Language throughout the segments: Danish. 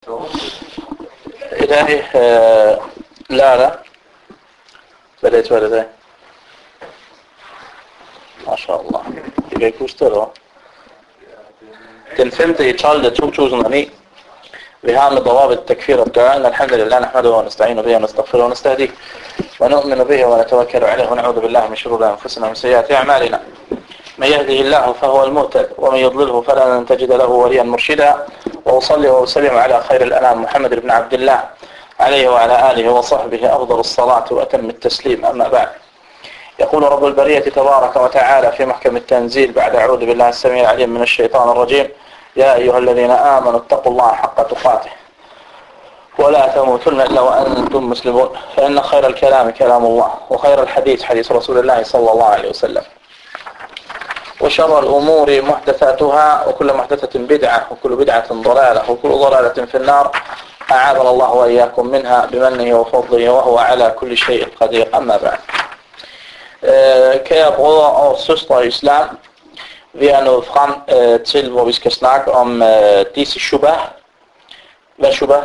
I dag lørdag. Hvad dato er det i dag? Mashallah. Jeg kan ikke huske det, dog. Den 5.12.2009. Vi har med ضوابط التكفير at gøre. الحمد لله نحمده ونستعين به ونستغفره ونستهديه ونؤمن به ونتوكل عليه ونعوذ بالله من شرور أنفسنا ومن سيئات أعمالنا. من يهده الله فهو المهتد ومن يضلله فلن تجد له وليا مرشدا. وأصلي وأسلم على خير الأنام محمد بن عبد الله عليه وعلى آله وصحبه أفضل الصلاة وأتم التسليم. أما بعد، يقول رب البرية تبارك وتعالى في محكم التنزيل بعد أعوذ بالله السميع العليم من الشيطان الرجيم: يا أيها الذين آمنوا اتقوا الله حق تقاته ولا تموتن إلا وأنتم مسلمون، فإن خير الكلام كلام الله وخير الحديث حديث رسول الله صلى الله عليه وسلم، وشر الأمور محدثاتها وكل محدثة بدعة وكل بدعة ضلالة وكل ضلالة في النار. أعاذنا الله وإياكم منها بمنه وفضله وهو على كل شيء قدير. أما بعد. Kære brødre og søstre i islam, vi er nået frem til, hvor vi skal snakke om disse shubha. Hvad shubha?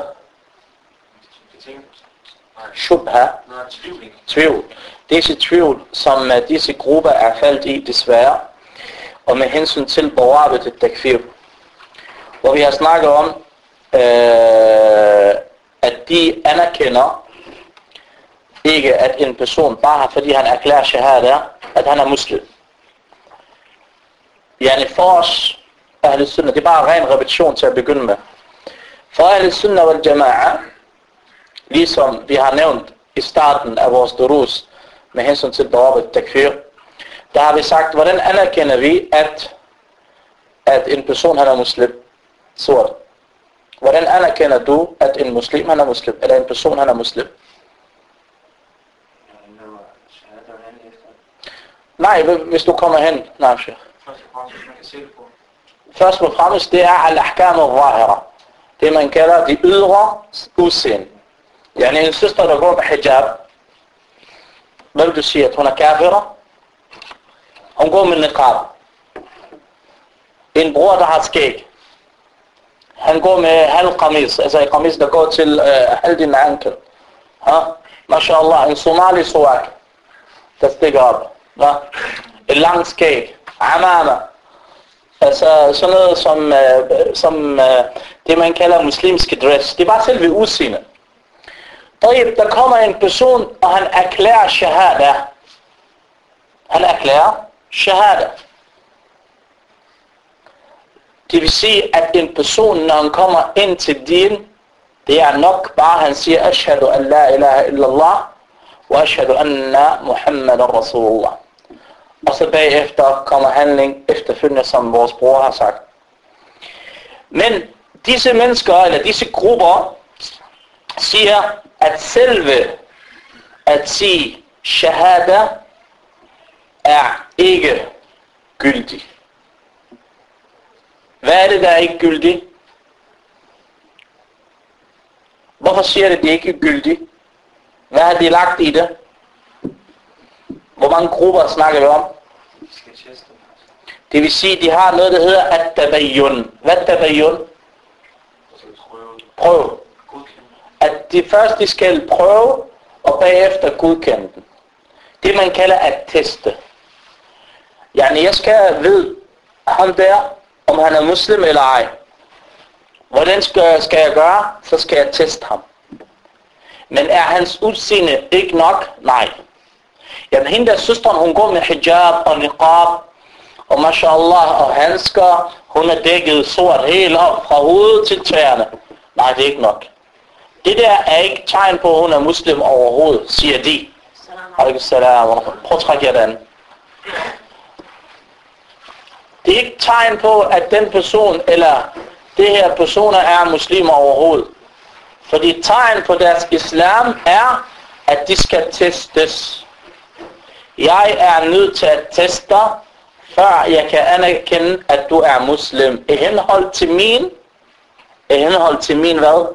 Shubha. Tvivl. Disse tvivl, som disse grupper er faldt i desværre, og med hensyn til ضوابط التكفير, hvor vi har snakket om, at de anerkender ikke, at en person bare fordi han erklærer shahada, at han er muslim. Yani for os, Ahl Sunnah, det er bare ren repetition til at begynde med. For Ahl Sunnah wal Jama'a, ligesom vi har nævnt i starten af vores durus med hensyn til ضوابط التكفير, der har vi sagt, hvordan anerkender vi, at en person han er muslim? Sort. Hvordan anerkender du, at en muslim han er muslim? Eller en person han er muslim? Nej, hvis du kommer hen. Nej, Sheikh. Først og fremmest, det er al-ahkam al-zahira. Det man kalder de ydre udseende. Yani en søster, der går med hijab. Hvad vil du sige, at hun er kafira? Hun går med niqab. En bror, der har skæg. Han går med halv qamis, altså en qamis, der går til halv din ankel. Mashallah, en somali suwak, der stikker op. En lang skæg. Amama. Altså sådan noget som det man kalder muslimske dress. Det er bare selve udseende. Der kommer en person, og han erklærer shahada. Han erklærer shahada. Det vil sige, at en person, når han kommer ind til din, det er nok bare, han siger, ashhadu an la ilaha illallah, wa ashhadu anna Muhammadan Rasulullah. Og så bagefter kommer handling efterfølgende, som vores bror har sagt. Men disse mennesker, eller disse grupper, siger, at selve at sige shahada er ikke gyldig. Hvad er det, der er ikke gyldig? Hvorfor siger det ikke gyldig? Hvad har de lagt i det? Hvor mange grupper snakker vi om? Det vil sige, de har noget, der hedder at-tabayyun. Hvad er tabayyun? Prøv. At de først de skal prøve, og bagefter godkende den. Det man kalder at teste. Yani jeg skal vide ham der, om han er muslim eller ej. Hvordan skal jeg gøre? Så skal jeg teste ham. Men er hans udseende ikke nok? Nej. Jamen hende der søsteren, hun går med hijab og niqab, og mashallah og handsker, hun er dækket sort helt op fra hovedet til tæerne. Nej, det er ikke nok. Det der er ikke tegn på, at hun er muslim overhovedet, siger de. Prøv at trække jer den. Det er ikke tegn på, at den person eller det her personer er muslimer overhovedet. Fordi tegn på deres islam er, at de skal testes. Jeg er nødt til at teste dig, før jeg kan anerkende, at du er muslim. I henhold til min hvad?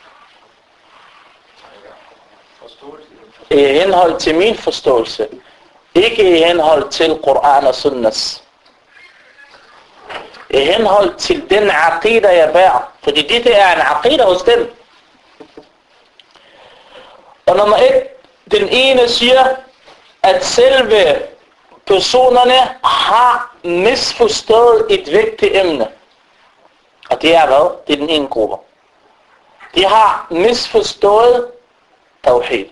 I henhold til min forståelse. Ikke i henhold til Koran og Sunnas. i henhold til den aqida, jeg bærer. Fordi det er en aqida hos dem. Og nummer 1, den ene siger, at selve personerne har misforstået et vigtigt emne. Og det er hvad? Det er den ene gruppe. De har misforstået tawhid.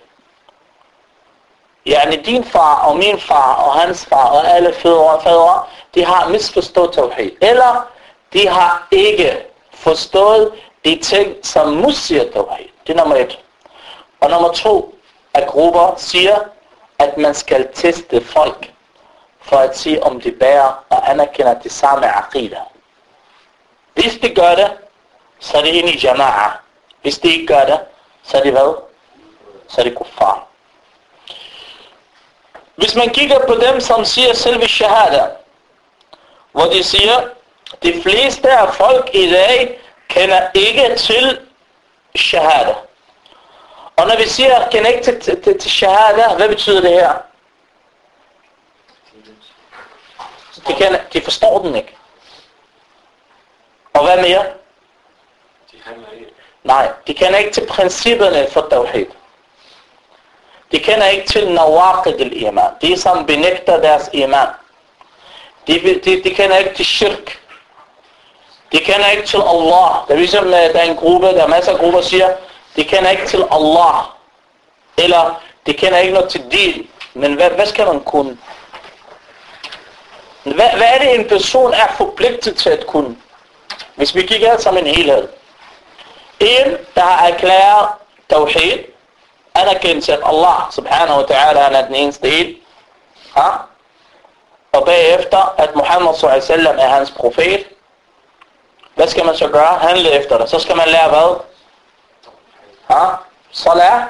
Yani din far og min far og hans far og alle fædre, de har misforstået tawhid. Eller de har ikke forstået de ting, som modsiger tawhid. Det er nummer 1. Og nummer 2, at grupper siger, at man skal teste folk for at se, om de bærer og anerkender det samme aqida. Hvis de gør det, så er det inde i jama'a. Hvis de ikke gør det, så er det hvad? Så er det kuffar. Hvis man kigger på dem, som siger selve shahada, hvor de siger, de fleste af folk i dag kender ikke til shahada. Og når vi siger, kender ikke til shahada, hvad betyder det her? De forstår den ikke. Og hvad mere? Nej, de kender ikke til principperne for tawhid. De kender ikke til nawaqid al-iman. De som benægter deres iman. De kender ikke til shirk. De kender ikke til Allah. Der er ligesom, der er en gruppe, der er masser af grupper, siger, de kender ikke til Allah. Eller, de kender ikke noget til din. Men hvad skal man kunne? Hvad er det, en person er forpligtet til at kunne? Hvis vi kigger som en helhed. En, der har erklæret tawhid, anerkendelse af Allah subhanahu wa ta'ala, han er den eneste en. Og bagefter, at Muhammad sallallahu alaihi wasallam er hans profet. Hvad skal man så gøre? Handle efter det. Så skal man lære hvad? Salat.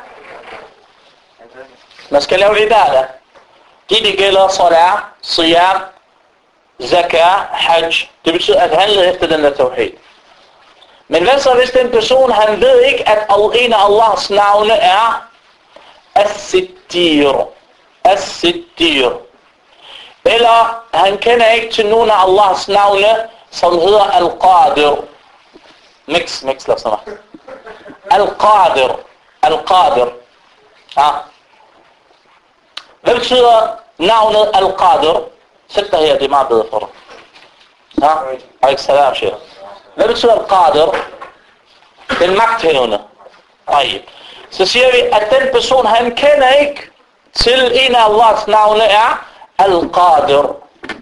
Man skal lave ibadah. Det gælder salat, siyam, zakah, hajj. Det betyder at handle efter den der tawhid. Men hvad så hvis den person, han ved ikke, at en af Allahs navne er As-Sittir. As-Sittir. Eller han kender ikke til nogen af Allahs navne, som hedder Al-Qadir. Mix, lad os mig. Al-Qadir. Al-Qadir. Hvad betyder navnet Al-Qadir? Sæt dig her, det er meget bedre for dig. Aleyk salam, sheikh. Hvad betyder Al-Qadir? Den magthævende. Så siger vi, at den person, han kender ikke til en af Allahs navne er Al-Qadir.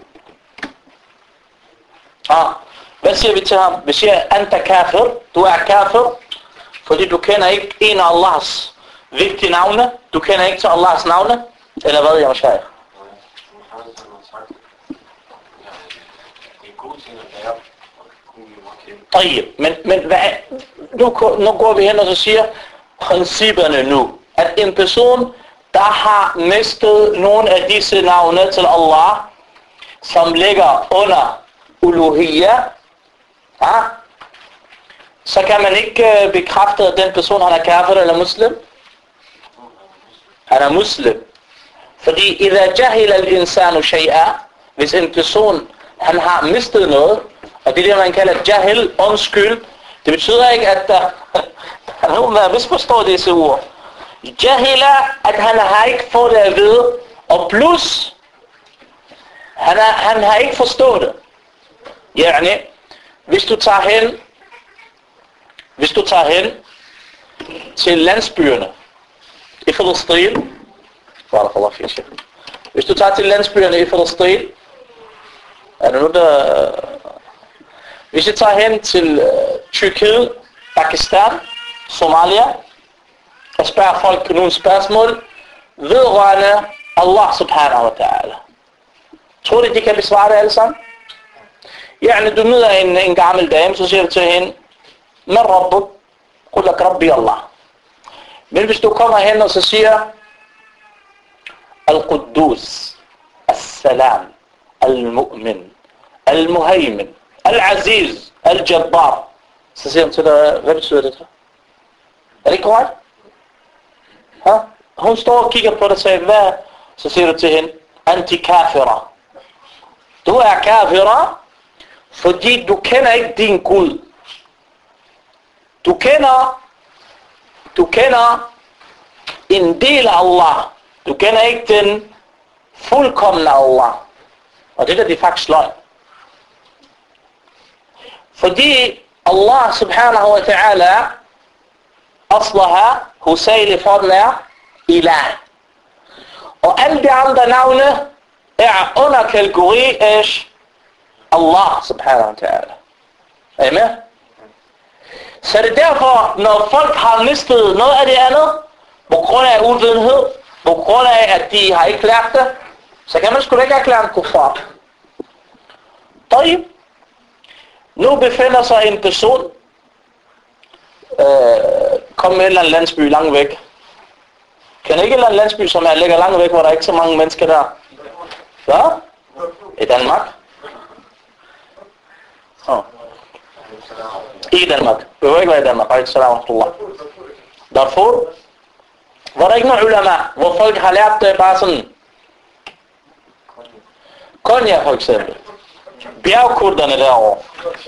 Hvad siger vi til ham? Vi siger, anta kafir. Du er kafir, fordi du kender ikke en af Allahs vigtige navne. Du kender ikke til Allahs navne. Eller hvad, jeg måske? Men hvad, nu går vi hen og så siger principperne nu, at en person, der har mistet nogle af disse navne til Allah, som ligger under uluhiyya, så kan man ikke bekræfte, at den person, han er kafir eller muslim. Han er muslim. Fordi idha jahila al-insanu shay'a, hvis en person, han har mistet noget, og det er det, man kalder jahil, undskyld, det betyder ikke, at han har misforstået disse ord. Jahila, at han har ikke fået det at vide, og plus, han har ikke forstået det. Yani, hvis du tager hen til landsbyerne i Filistin, hvis du tager til landsbyerne i Filistin, er der nu der... Hvis du tager hen til Tyrkiet, Pakistan, Somalia, og spørger folk nogle spørgsmål vedrørende Allah subhanahu wa ta'ala. Tror du, de kan besvare det alle sammen? Ja, du møder en gammel dame, så siger du til hende, men rabbuk, kullak rabbi Allah. Men hvis du kommer hen og så siger, Al-Quddus, Al-Salam, Al-Mu'min, Al-Muhaymin, Al-Aziz, Al-Jabbar, så siger hun til dig, hvad betyder det så? Er det ikke korrekt? Hun står og kigger på dig og siger, hvad? Så siger du til hende, anti-kafira. Du er kafira, Fordi du kender ikke din Gud. Du kender en del af Allah. Du kender ikke den fuldkomne Allah. Og det er det faktisk løgn. Fordi Allah subhanahu wa ta'ala aslaha husayli for ilah. Og alle de andre navne er under kategori af Allah subhanahu wa ta'ala. Er I med? Så det er derfor, når folk har mistet noget af det andet, på grund af uvidenhed, på grund af, at de har ikke lært det, så kan man sgu da ikke erklære en kuffar. Nu befinder sig en person, kom med en eller anden landsby langt væk. Kan ikke en eller anden landsby, som ligger langt væk, hvor der er ikke så mange mennesker der? Hvad? I Danmark? I Danmark. Det behøver ikke være i Danmark. Darfur, hvor der ikke nogen ulama, hvor folk har lært det bare sådan. Konya for eksempel. Bjergkurderne derovre.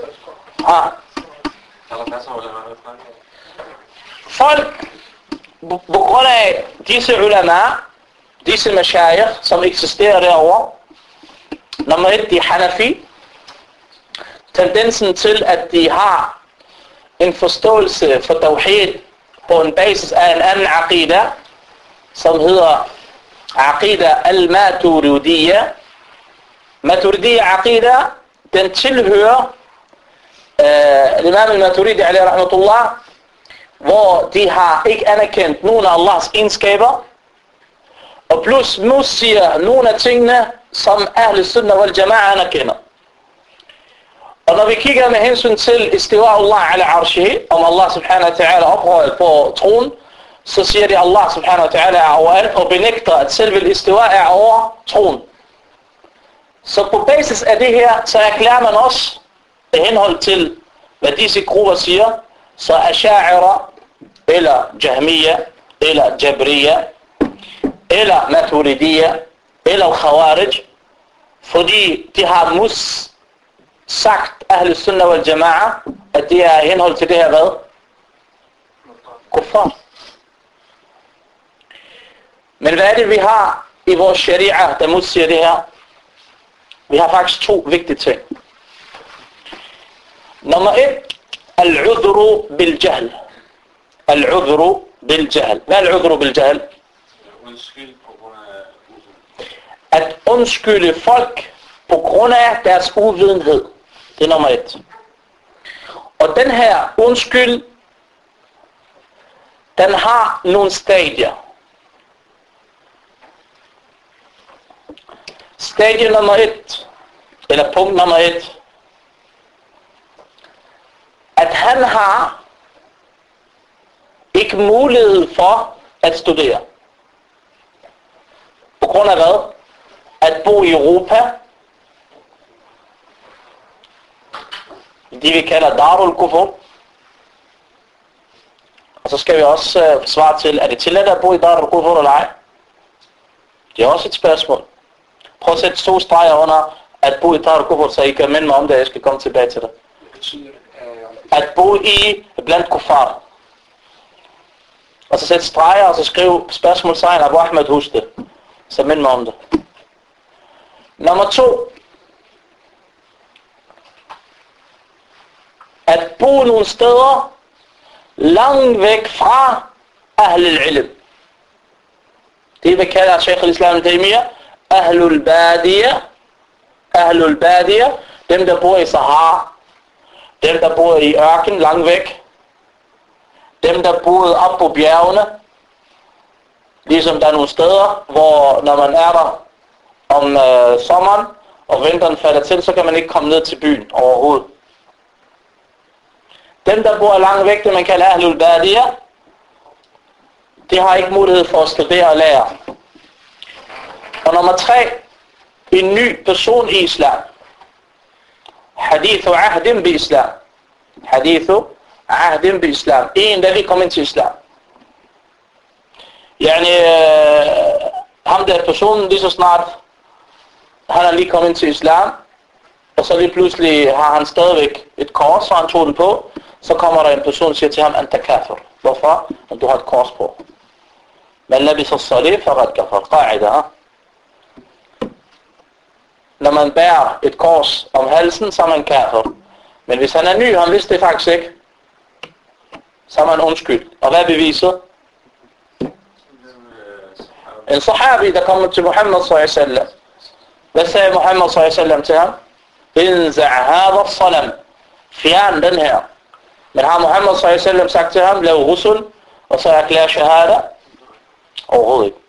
Folk, på grund af disse ulama, disse mashayikh, som eksisterer derovre, nummer 1, de er Hanafi, tendensen til, at de har en forståelse for tawhid på en basis af en anden aqida, som hedder aqida al-Maturidiyya. Maturidiyya aqida, den tilhører Imam al-Maturidi alayhi rahmatullah, hvor de har ikke anerkendt nogen af Allahs egenskaber, og plus nu siger nogle af tingene, som Ahl Sunnah wal Jama'a anerkender. Og når vi kigger med hensyn til istiwa Allah ala arshihi, om Allah subhanahu wa ta'ala ophøjet på tronen, så siger de, Allah subhanahu wa ta'ala er overalt, og benægter, at selve istiwa er over tronen. Så på basis af det her, så erklærer man også, i henhold til, hvad disse grupper siger, så Asha'ira, eller Jahmiya, eller Jabriya, eller Maturidiyya, eller Khawarij, fordi de har sagt Ahl Sunnah wal Jama'a, at det er i henhold til det her hvad? Kuffar. Men hvad er det vi har i vores sharia, der modsiger det her? Vi har faktisk to vigtige ting. Nummer 1, al-udhru bil-jahl. Al-udhru bil-jahl. Hvad er al-udhru bil-jahl? At undskylde folk på grund af deres uvidenhed. Det er nummer 1. Og den her undskyld, den har nogle stadier. Stadie nummer 1, eller punkt nummer 1, at han har ikke mulighed for at studere. På grund af hvad? At bo i Europa, det vi kalder Darul Kufur. Og så skal vi også svare til, er det tilladt at bo i Darul Kufur eller ej? Det er også et spørgsmål. Prøv at sætte 2 streger under at bo i Darul Kufur, så I kan minde mig om det, jeg skal komme tilbage til det. At bo i blandt kuffar. Og så sæt streger, og så skriv spørgsmålstegn Abu Ahmed, husk det. Så mind mig om det. Nummer 2. At bo nogle steder langt væk fra Ahl al-Ilm. Det vi kalder Sheikh al-Islam al-Taymiyyah Ahlul Badiyah. Ahlul Badiyah, dem der bor i Sahara, dem der bor i ørken langt væk, dem der bor op på bjergene, ligesom der er nogle steder, hvor når man er der om sommeren, og vinteren falder til, så kan man ikke komme ned til byen overhovedet. Dem der bor langt væk, det man kalder Ahlul Badiyah, de har ikke mulighed for at studere og lære. Og nummer 3, en ny person i islam. Hadithu ahdim bi islam. Hadithu ahdim bi islam. En der vi kommer ind til islam. Yani, ham der personen lige så snart han er lige kommet ind til islam, og så lige pludselig har han stadigvæk et kors, så han tog den på, så kommer der en person og siger til ham, anta kafir. Hvorfor? Du har et kors på. Men labisa as-salib faqad kafar. Qa'ida. Når man bærer et kors om halsen, så er man kafir. Men hvis han er ny, han vidste det faktisk ikke, så er man undskyld. Og hvad er beviset? En sahabi, der kommer til Muhammad sallallahu alaihi wasallam. Hvad sagde Muhammad sallallahu alaihi wasallam til ham? Inza' hadha as-salam. Fjern den her. Men har Muhammad sallallahu alaihi wasallam sagt til ham, lav ghusl, og så erklær shahada? Overhovedet ikke.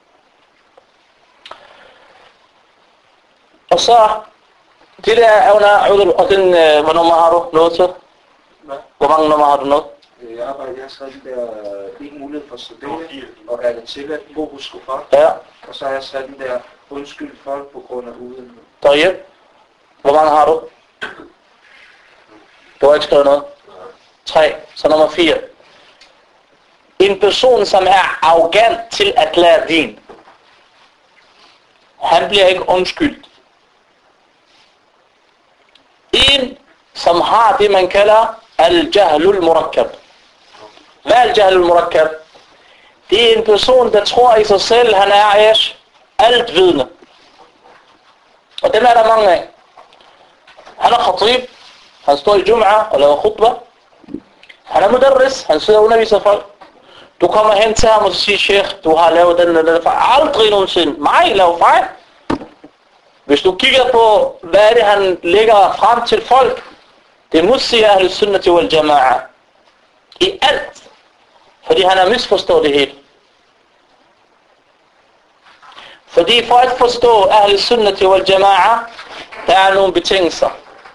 Og så, det der er under, og den, hvor nummer har du nået til? Hvor mange nummer har du nået? Jeg har skrevet den der, ikke mulighed for at studere, og er det tilladt, bo hos skuffer. Ja. Og så har jeg skrevet den der, undskyld folk på grund af udenhed. Derhjemme. Hvor mange har du? Du har ikke skrevet noget? 3. Så nummer 4. En person, som er arrogant til at lære din, han bliver ikke undskyldt. En, som har det, man kalder al-jahlul murakkab. Hvad er al-jahlul murakkab? Det er en person, der tror i sig selv, han er altvidende. Og dem er der mange af. Han er khatib, han står i Jum'ah og laver khutbah. Han er mudarris, han sidder og underviser folk. Du kommer hen til ham og siger, Sheikh, du har lavet den fejl. Aldrig nogensinde. Mig laver fejl. Hvis du kigger på, hvad er det, han lægger frem til folk, det må sige Ahl Sunnati wal Jama'a. I alt. Fordi han har misforstået det hele. Fordi for at forstå Ahl Sunnati wal Jama'a, der er nogle betingelser.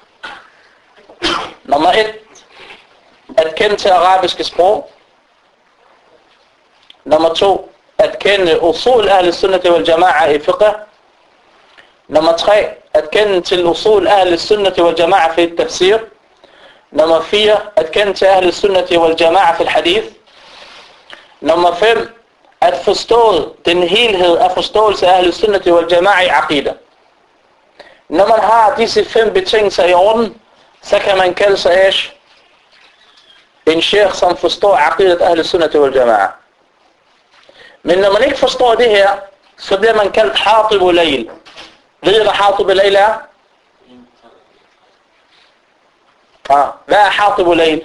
Nummer 1. At kende til arabiske sprog. Nummer 2. At kende usul Ahl Sunnati wal Jama'a i fiqh. Nummer 3. At kende til usul Ahl Sunnati wal Jama'a i tafsir. Nummer 4. At kende til Ahl Sunnati wal Jama'a i hadith. Nummer 5. At forstå den helhed af forståelse af Ahl Sunnati wal Jama'a i aqida. Når man har disse 5 betingelser i orden, så kan man kalde sig en sheikh, som forstår aqidat Ahl Sunnati wal Jama'a. Men når man ikke forstår det her, så bliver man kaldt Hatib al-Layl. Ved I, hvad Hatib al-Layl er? Hvad er Hatib al-Layl?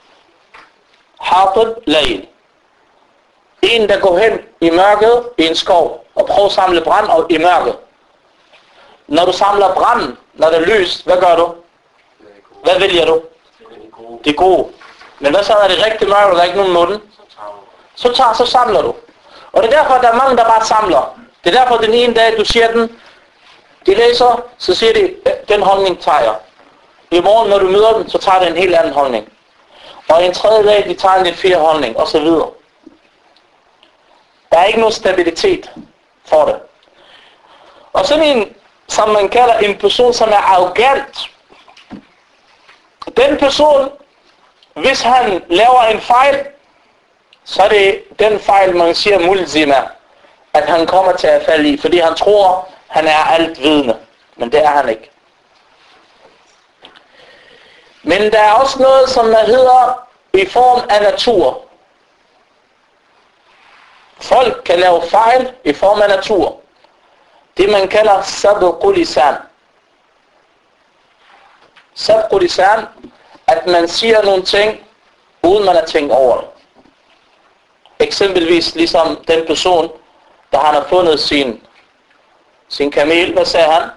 Hatib al-Layl. En, der går hen i mørket i en skov og prøver at samle brand i mørket. Når du samler brand, når det er lys, hvad gør du? Hvad vælger du? Det gode. Men hvad så, når det er rigtig mørkt, og der er ikke nogen munden? Så samler du. Og det er derfor, der er mange, der bare samler. Det er derfor, den ene dag, du siger den, de læser, så siger de, den holdning tager jeg. I morgen, når du møder dem, så tager det en helt anden holdning. Og en tredje dag, de tager en lidt 4 holdning, og så videre. Der er ikke nogen stabilitet for det. Og sådan en, som man kalder en person, som er arrogant. Den person, hvis han laver en fejl, så er det den fejl, man siger mulzima, at han kommer til at falde i, fordi han tror, han er altvidende. Men det er han ikke. Men der er også noget, som der hedder i form af natur. Folk kan lave fejl i form af natur. Det man kalder sabqu lisan. Sabqu lisan, at man siger nogle ting, uden man har tænkt over det. Eksempelvis ligesom den person, der han har fundet sin kamel. Hvad sagde han?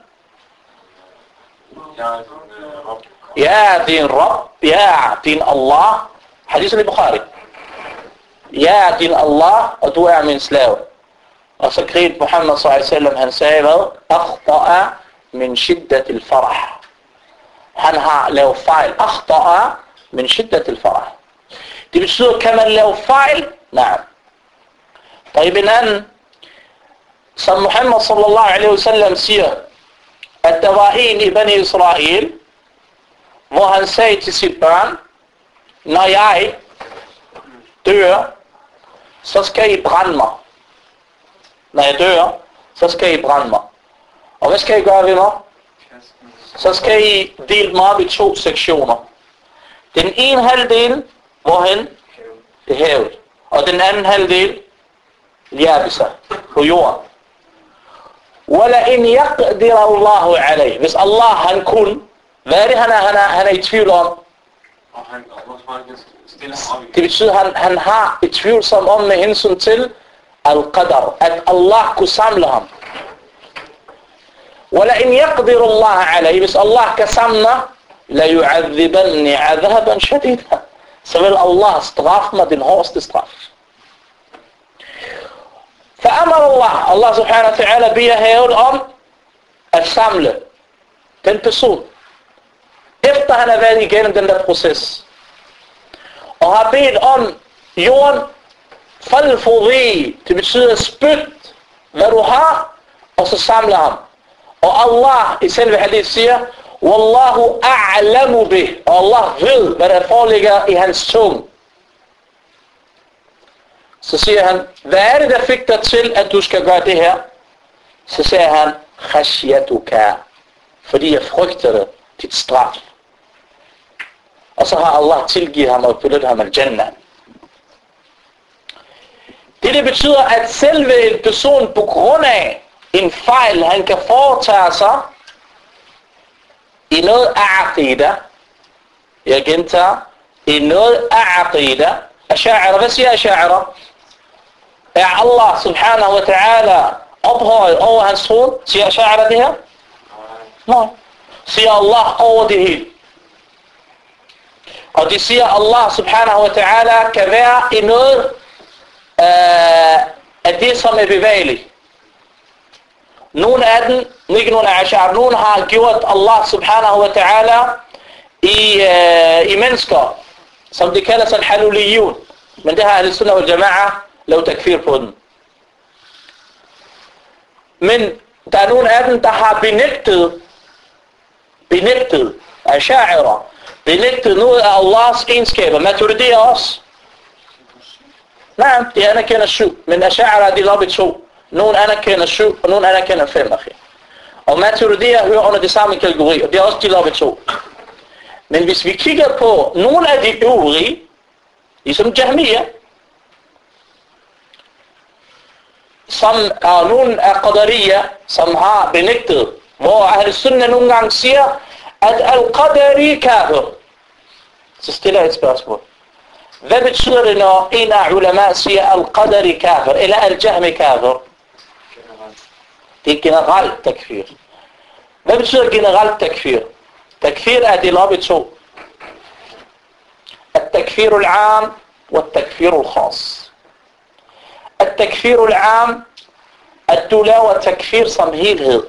Ja, din Rabb. Ja, din Allah. Hadithen i Bukhari. Ja, din Allah, og du er min slave. Og så greb Muhammad sallallahu alaihi wasallam, han sagde hvad? Akhta'a min shiddat al-farah. Han har lavet fejl. Akhta'a min shiddat al-farah. Det betyder, kan man lave fejl? Nej. Der er en anden, som Muhammad sallallahu alaihi wasallam siger, at der var en i Bani Israel, hvor han sagde til sit børn, når jeg dør, så skal I brænde mig. Når jeg dør, så skal I brænde mig. Og hvad skal I gøre ved mig? så skal I dele dem op i 2 sektioner. Den ene halvdel, hvorhen? Det er havet. Og den anden halvdel, Yabisa, på jorden. وَلَئِنْ يَقْدِرَ اللَّهُ عَلَيْهِ. Hvis Allah han kun, hvad er det han er i tvivl om? Det betyder han har et tvivlsom om med hensyn til al-qadar, at Allah kunne samle ham. وَلَئِنْ يَقْدِرُ اللَّهُ عَلَيْهِ. Hvis Allah kan samle, لَيُعَذِّبَنِّ عَذَابًا شَدِيدًا. Så vil Allah straffe mig den hårdeste straf. فأمر Allah subhanahu wa ta'ala beder havet om at samle den person, efter han har været igennem den der proces, og har bedt om jorden, falfudhi, det betyder spyt, hvad du har, og så samle ham. Og Allah i selve hadith siger, Wallahu a'lamu bih, og Allah ved, hvad der foreligger i hans tunge. Så siger han, hvad er det, der fik dig til, at du skal gøre det her? Så siger han, khashyatuka, fordi jeg frygtede dit straf. Og så har Allah tilgivet ham og belønnet ham al-Jannah. Det betyder, at selve en person på grund af en fejl, han kan foretage sig i noget af aqida, jeg gentager, i noget af aqida, Asha'ira, hvad siger Asha'ira? Er Allah subhanahu wa ta'ala ophøjet over hans tron? Siger Asha'ira det her? Nej. Siger Allah over det hele. Og de siger, Allah subhanahu wa ta'ala kan være i noget af det, som er bevægeligt. Nogle af dem, ikke nogle af Ash'ar, nogle har gjort Allah subhanahu wa ta'ala i mennesker, som de kalder sig al-haluliyun. Men det har al-sunnah wal-jama'a lavet takfir på den. Men der er nogle af dem, der har benægtet Ash'ara, benægtet noget af Allahs egenskaber. Maturidier også. Nej, de anerkender 7, men Ash'ara de lobby 2. Nogle anerkender 7, og nogle anerkender 5. Og Maturidier hører under det samme kategori, og det er også de lobby 2. Men hvis vi kigger på nogle af de øvrige, ligesom Jahmiya, som er nogle af Qadariya, som har benægtet, hvor Ahl Sunnah nogle gange siger, at al-Qadari kafir. Så stiller jeg et spørgsmål. Hvad betyder det, når en af ulama siger al-Qadari kafir, eller al-Jahmi kafir? Det er generelt takfir. Hvad betyder generelt takfir? Takfir er delt op i 2. التكفير العام والتكفير الخاص. التكفير العام at du laver takfir som helhed,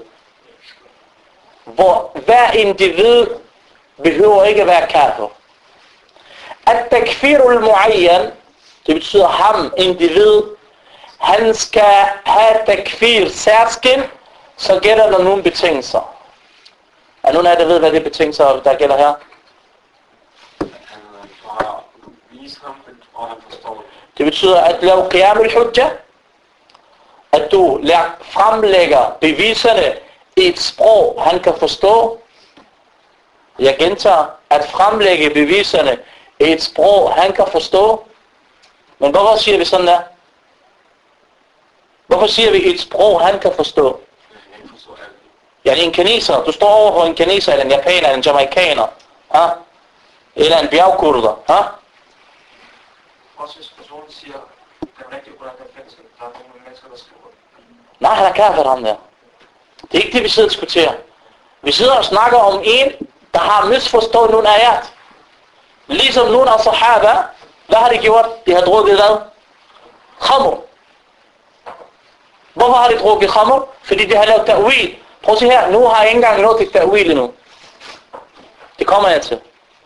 hvor hver individ behøver ikke at være kafir. At-takfir al-muayyan, det betyder ham, individ, han skal have takfir særskilt, så gælder der nogle betingelser. Er nogen af jer, der ved, hvad det betingelser, der gælder her? Det betyder at lave qiyam al-hujja, at du fremlægger beviserne i et sprog, han kan forstå. Jeg gentager, at fremlægge beviserne i et sprog, han kan forstå. Men hvorfor siger vi sådan der? Hvorfor siger vi et sprog, han kan forstå? Ja, en kineser. Du står over for en kineser, eller en japaner, eller en jamaikaner. Ja? Eller en bjergkurder. Ja? Også hvis personen siger, det er rigtigt, hvordan der findes, der er nogle mennesker, der skriver. Nej, han er kafir, ham der. Det er ikke det, vi sidder og diskuterer. Vi sidder og snakker om en, der har misforstået nogle ayat. Ligesom nogle af sahaba, hvad har de gjort? De har drukket hvad? Khamr. Hvorfor har de drukket khamr? Fordi de har lavet ta'wil. Prøv at se her, nu har jeg ikke engang nået til ta'wil endnu. Det kommer jeg til.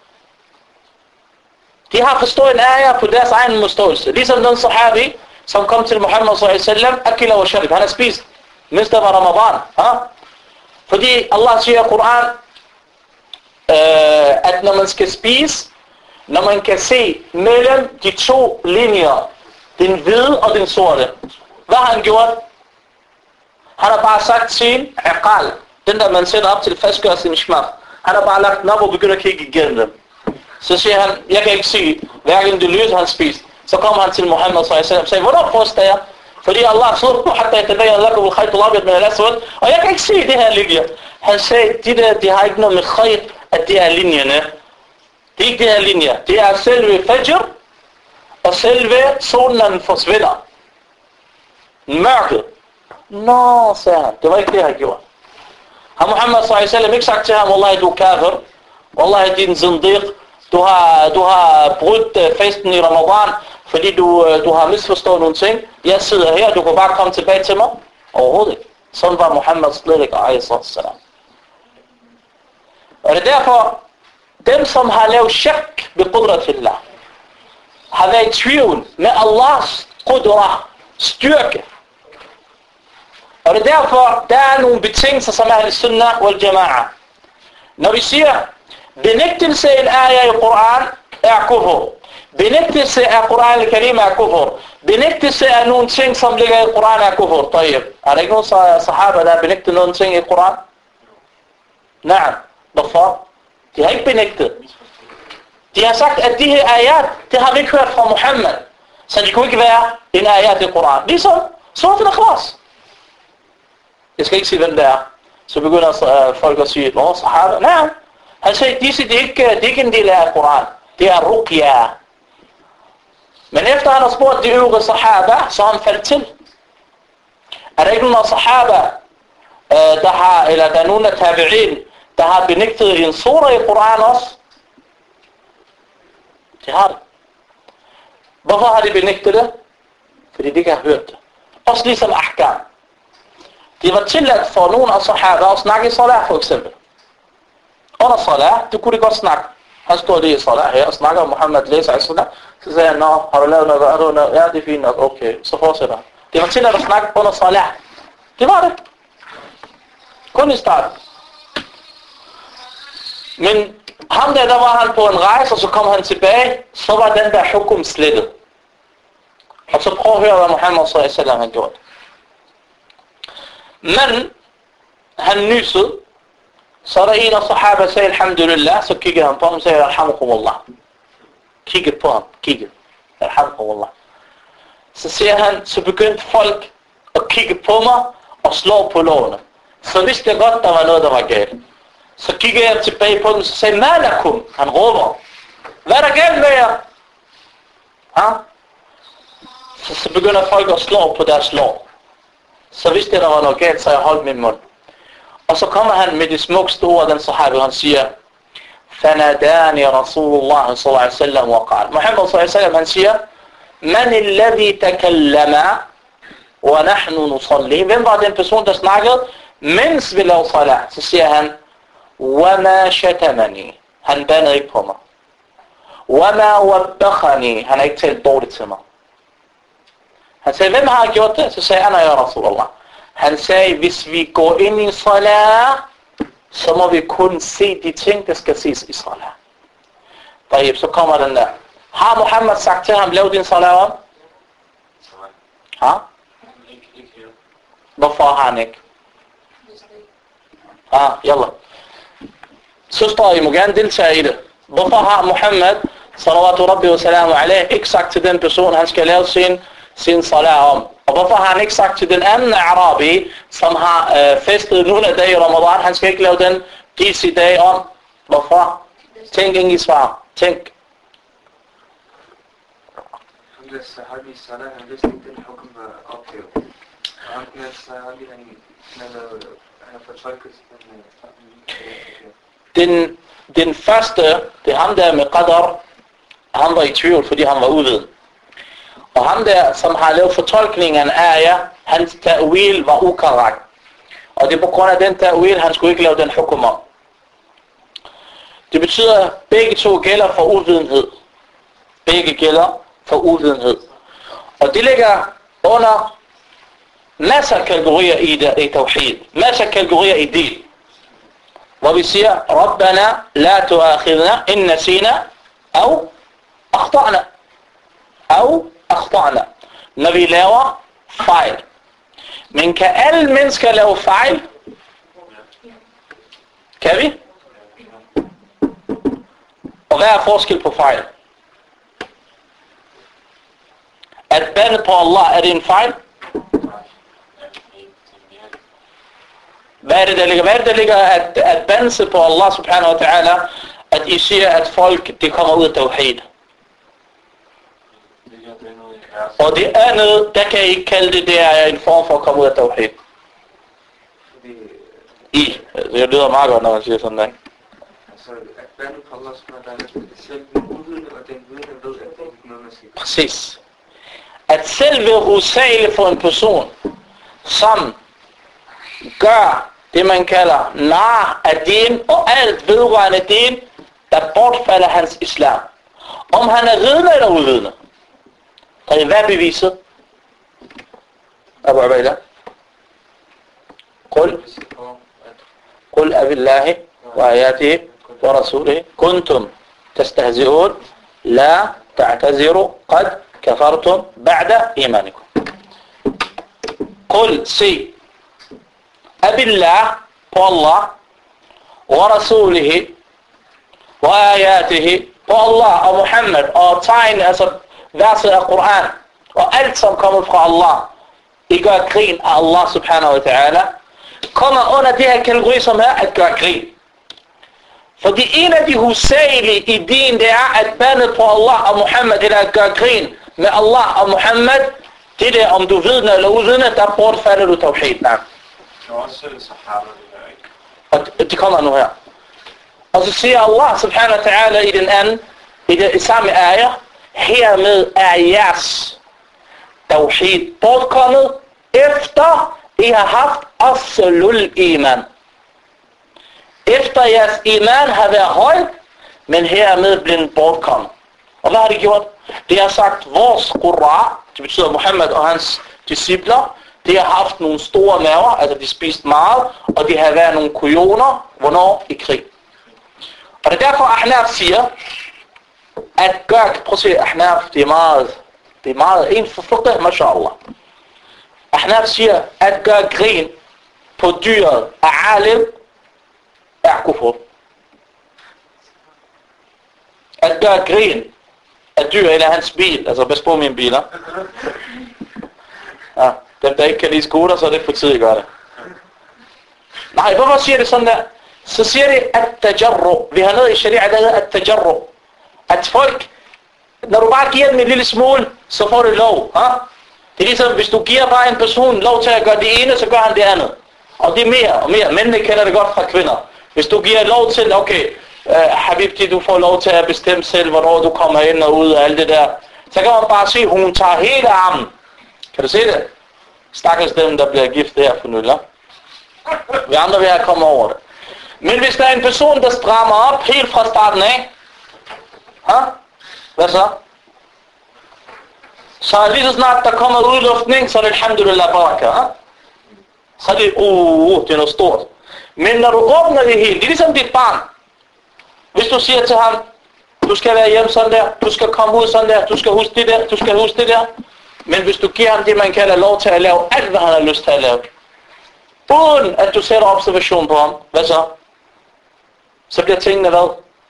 De har forstået en ayat på deres egen forståelse. Ligesom den sahabi, som kom til Muhammad sallallahu akila wa sharib. Han har spist, mens der var Ramadan. Ha? Fordi Allah siger i Koran, at når man skal spise, når man kan se mellem de 2 linjer, den hvide og den sorte. Hvad har han gjort? Han har bare sagt sin aqal. Den der man sætter op til fastgøre sin smag. Han har bare lagt den op og begynder at kigge igennem dem. Så siger han, jeg kan ikke se hverken det lys han spist. Så kommer han til Muhammad s.a.v. og siger, hvornår påstår jeg? Fordi Allah og jeg kan ikke se det her linje. Han sagde, de har ikke noget med khayr, at det er linjerne. Det er ikke det her linje. Det er selve fajr, og selve solen, når den forsvinder. Mørket. Nå, sagde han. Det var ikke det, han gjorde. Har Muhammad s.a.v. ikke sagt til ham, Wallahi, du er kafir. Wallahi, din zindiq. Du har brudt festen i Ramadan, fordi du har misforstået nogle ting. Jeg sidder her, du kan bare komme tilbage til mig. Overhovedet ikke. Sådan var Muhammad slet ikke, a.s.a. Og det er derfor, dem som har lavet shak ved qudratillah, har været i tvivl med Allahs qudra, styrke. Og det er derfor, der er nogle betingelser, som er al-sunnah wal-jama'a. Når vi siger, benægtelse af en ayah i Koran er kufur. Benægtelse af Koran al-Karim er kufur. Benægtelse af nogle ting, som ligger i Koran er kufur. Er der ikke nogen sahaba, der har benægtet nogle ting i Koran? Nej. Hvorfor? De har ikke benægtet. De har sagt, at de her ayat, det har vi ikke hørt fra Muhammad. Så det kunne ikke være en ayat i Koran. Ligesom Surat al-Ikhlas. Jeg skal ikke sige, hvem det er. Så begynder folk at sige, sahaba. Nej. Han siger, det er ikke en del af Koran. Det er ruqya. Men efter han har spurgt de øvrige sahaba, så har han faldt til. Er der ikke nogen af sahaba, eller der er nogen af tabi'in, der har benægtet en sura i Koran også? Det har det. Hvorfor har de benægtet det? Fordi de ikke har hørt det. Også ligesom ahkam. Det var tilladt for nogen af sahaba at snakke i salat for eksempel. Under salat, det kunne de godt snakke. Han stod lige i salat her og snakker om Muhammad læser i salat. Så sagde han, har du lavet noget? Ja, det er fint nok. Okay, så fortsætter. Det var tilladt at snakke under salat. Det var det. Kun i starten. Men ham der var han på en rejse, og så kom han tilbage, så var den der hukum slettet. Og så prøv at høre, hvad Muhammad s.a.v. han gjorde. Men han nysede, så er der en af sahaba, der sagde, alhamdulillah, så kiggede han på ham og sagde, alhamdulillah. Kiggede på ham, kiggede. Alhamdulillah. Så siger han, så begyndte folk at kigge på mig og slå på lårene. Så vidste jeg godt, der var noget, der var galt. Så kiggede jeg tilbage på dem, og så sagde, malakum. Han råber, hvad er der galt med jer? Så begynder folk at slå på deres lår. Så vidste jeg, der var noget galt, så jeg holdt min mund. Og så kommer han med de smukste ord, den sahabi, han siger, فَنَدَانِ رَسُولُ اللَّهِ صلى الله عليه وسلم وقال. Muhammad صلى الله عليه وسلم, han siger, مَنِ الَّذِي تَكَلَّمَ وَنَحْنُ نُصَلِّي. Hvem var den person, der snakkede, mens vi lavede salat? Så siger han, وَمَا شَتَمَنِي. Han bandede ikke på mig. وَمَا وَبَّخَنِي. Han har ikke talt dårligt til mig. Han sagde, hvem har gjort det? Så sagde han, ja Rasulullah. Han sagde, hvis vi går ind i salat, så må vi kun se de ting, der skal ses i salat. Så kommer den der. Har Muhammad sagt til ham, lav din salat om? Hvorfor har han ikke? Yalla. Søstre, I må gerne deltage i det. Hvorfor har Muhammad, salawatu rabbi wa salamu alayhi, ikke sagt til den person, han skal lave sin salat om? Og hvorfor har han ikke sagt til den anden arabi, som har festet nogle af dage i Ramadan, han skal ikke lave den disse dag om? Hvorfor? Tænk ikke i svar. Tænk. Han sahabi i salat, han vidste ikke den hukum ophævet. Og han sahabi, han har fortolket den første, det er ham der med qadar, han var i tvivl, fordi han var uviden. Og ham der, som har lavet fortolkningen af ayah, hans ta'wil var ukorrekt. Og det er på grund af den ta'wil, han skulle ikke lave den hukum om. Det betyder, at begge to gælder for uvidenhed. Begge gælder for uvidenhed. Og det ligger under masser af kategorier i tawhid. Masser af kategorier i din. Hvor vi siger, Rabbana la tu'akhidna in nasina au akhta'na. Au akhta'na. Når vi laver fejl. Men kan alle mennesker lave fejl? Kan vi? Og hvad er forskel på fejl? At bande på Allah, er det en fejl? Hvad er det, der ligger? Hvad er det, der ligger at bande på Allah subhanahu wa ta'ala, at I siger, at folk, de kommer ud af tawhid? Og det andet, der kan I ikke kalde det, det er en form for at komme ud af tawhid. Det lyder meget godt, når man siger sådan der. Altså, at bande på Allah subhanahu wa ta'ala, det selv den uviden, og den viden, ved, at det ikke noget, man skal. Præcis. At selve rusale for en person, som gør det, man kalder nar af din, og alt vedrørende din, der bortfalder hans islam. Om han er vidne eller uvidne. Hvad er beviset? Abu Ubaida? قل أبي الله وآياته ورسوله كنتم تستهزئون لا تعتذروا قد كفرتم بعد إيمانكم. قل سي أبي الله والله ورسوله وآياته والله ومحمد وطعين أسر verset af Koran og alt som kommer fra Allah, I gør grin af Allah subhanahu wa ta'ala, kommer under det her kategori som er at gøre grin. Fordi en af de hovedsagelige i din, det er at bande på Allah og Muhammad, eller at gøre grin med Allah og Muhammad, det der om du vidner eller uvidner, der bortfalder du tawhid. Og det kommer nu her. Og så siger Allah subhanahu wa ta'ala i den anden, i samme ayah, hermed er jeres tawhid bortkommet, efter I har haft aslul iman. Efter jeres iman har været højt, men hermed blevet bortkommet. Og hvad har de gjort? De har sagt, vores qurra, det betyder Muhammad og hans discipler, de har haft nogle store maver, altså de spiste meget, og de har været nogle kujoner, hvornår? I krig. Og det er derfor Ahnaf siger, at gøre, prøv at se, Ahnaf, det er meget, en forflugter, mashallah. Ahnaf siger, at gøre grin på dyret af alim, er kufur. At gøre grin af dyr eller hans bil, altså pas på mine biler. Ja, dem der ikke kan lide scooter, så er det for tid at gøre det. Nej, hvorfor siger det sådan der? Så siger det, at tajarru. Vi har noget i sharia, der hedder at tajarru. At folk, når du bare giver dem en lille smule, så får du lov. Ha? Det er ligesom, hvis du giver bare en person lov til at gøre det ene, så gør han det andet. Og det er mere og mere. Mændene kender det godt fra kvinder. Hvis du giver lov til, okay, Habibti, du får lov til at bestemme selv, hvornår du kommer ind og ud og alt det der. Så kan man bare se, hun tager hele armen. Kan du se det? Stakkels dem, der bliver gift her for nylig. Vi andre vil have komme over det. Men hvis der er en person, der strammer op helt fra starten af, hvad så? Så lige så snart der kommer udluftning, så er det alhamdulillah baraka. Så er det, det er noget stort. Men når du åbner det hele, det er ligesom dit barn. Hvis du siger til ham, du skal være hjemme sådan der, du skal komme ud sådan der, du skal huske det der, du skal huske det der. Men hvis du giver ham det, man kalder lov til at lave alt, hvad han har lyst til at lave, uden at du sætter observation på ham, hvad så? Så bliver tingene hvad?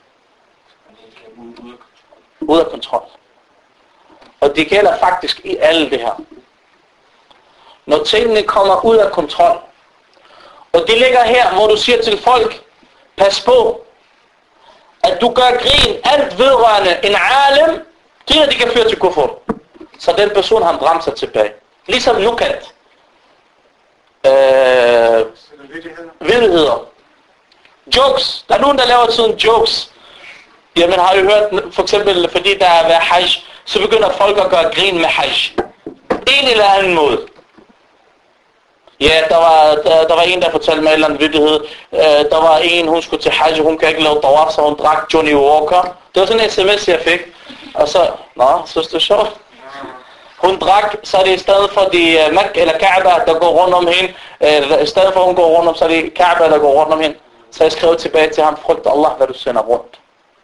Ud af kontrol. Og det gælder faktisk i alle det her. Når tingene kommer ud af kontrol, og det ligger her, hvor du siger til folk, pas på, at du gør grin alt vedrørende en alim, det kan føre til kufur. Så den person har bremser tilbage. Ligesom nukat. Vildheder. Jokes. Der er nogen, der laver sådan jokes. Jamen har I hørt, for eksempel, fordi der er været hajj, så begynder folk at gøre grin med hajj. En eller anden måde. Ja, der var en, der fortalte mig en eller anden vittighed. Der var en, hun skulle til hajj, hun kan ikke lave tawaf, så hun drak Johnny Walker. Det var sådan en sms, jeg fik. Og så, synes du sjovt? Hun drak, så er det i stedet for de eller Kaaba, der går rundt om hende. I stedet for hun går rundt om, så er det Kaaba, der går rundt om hende. Så jeg skrev tilbage til ham, frygt Allah, hvad du sender rundt.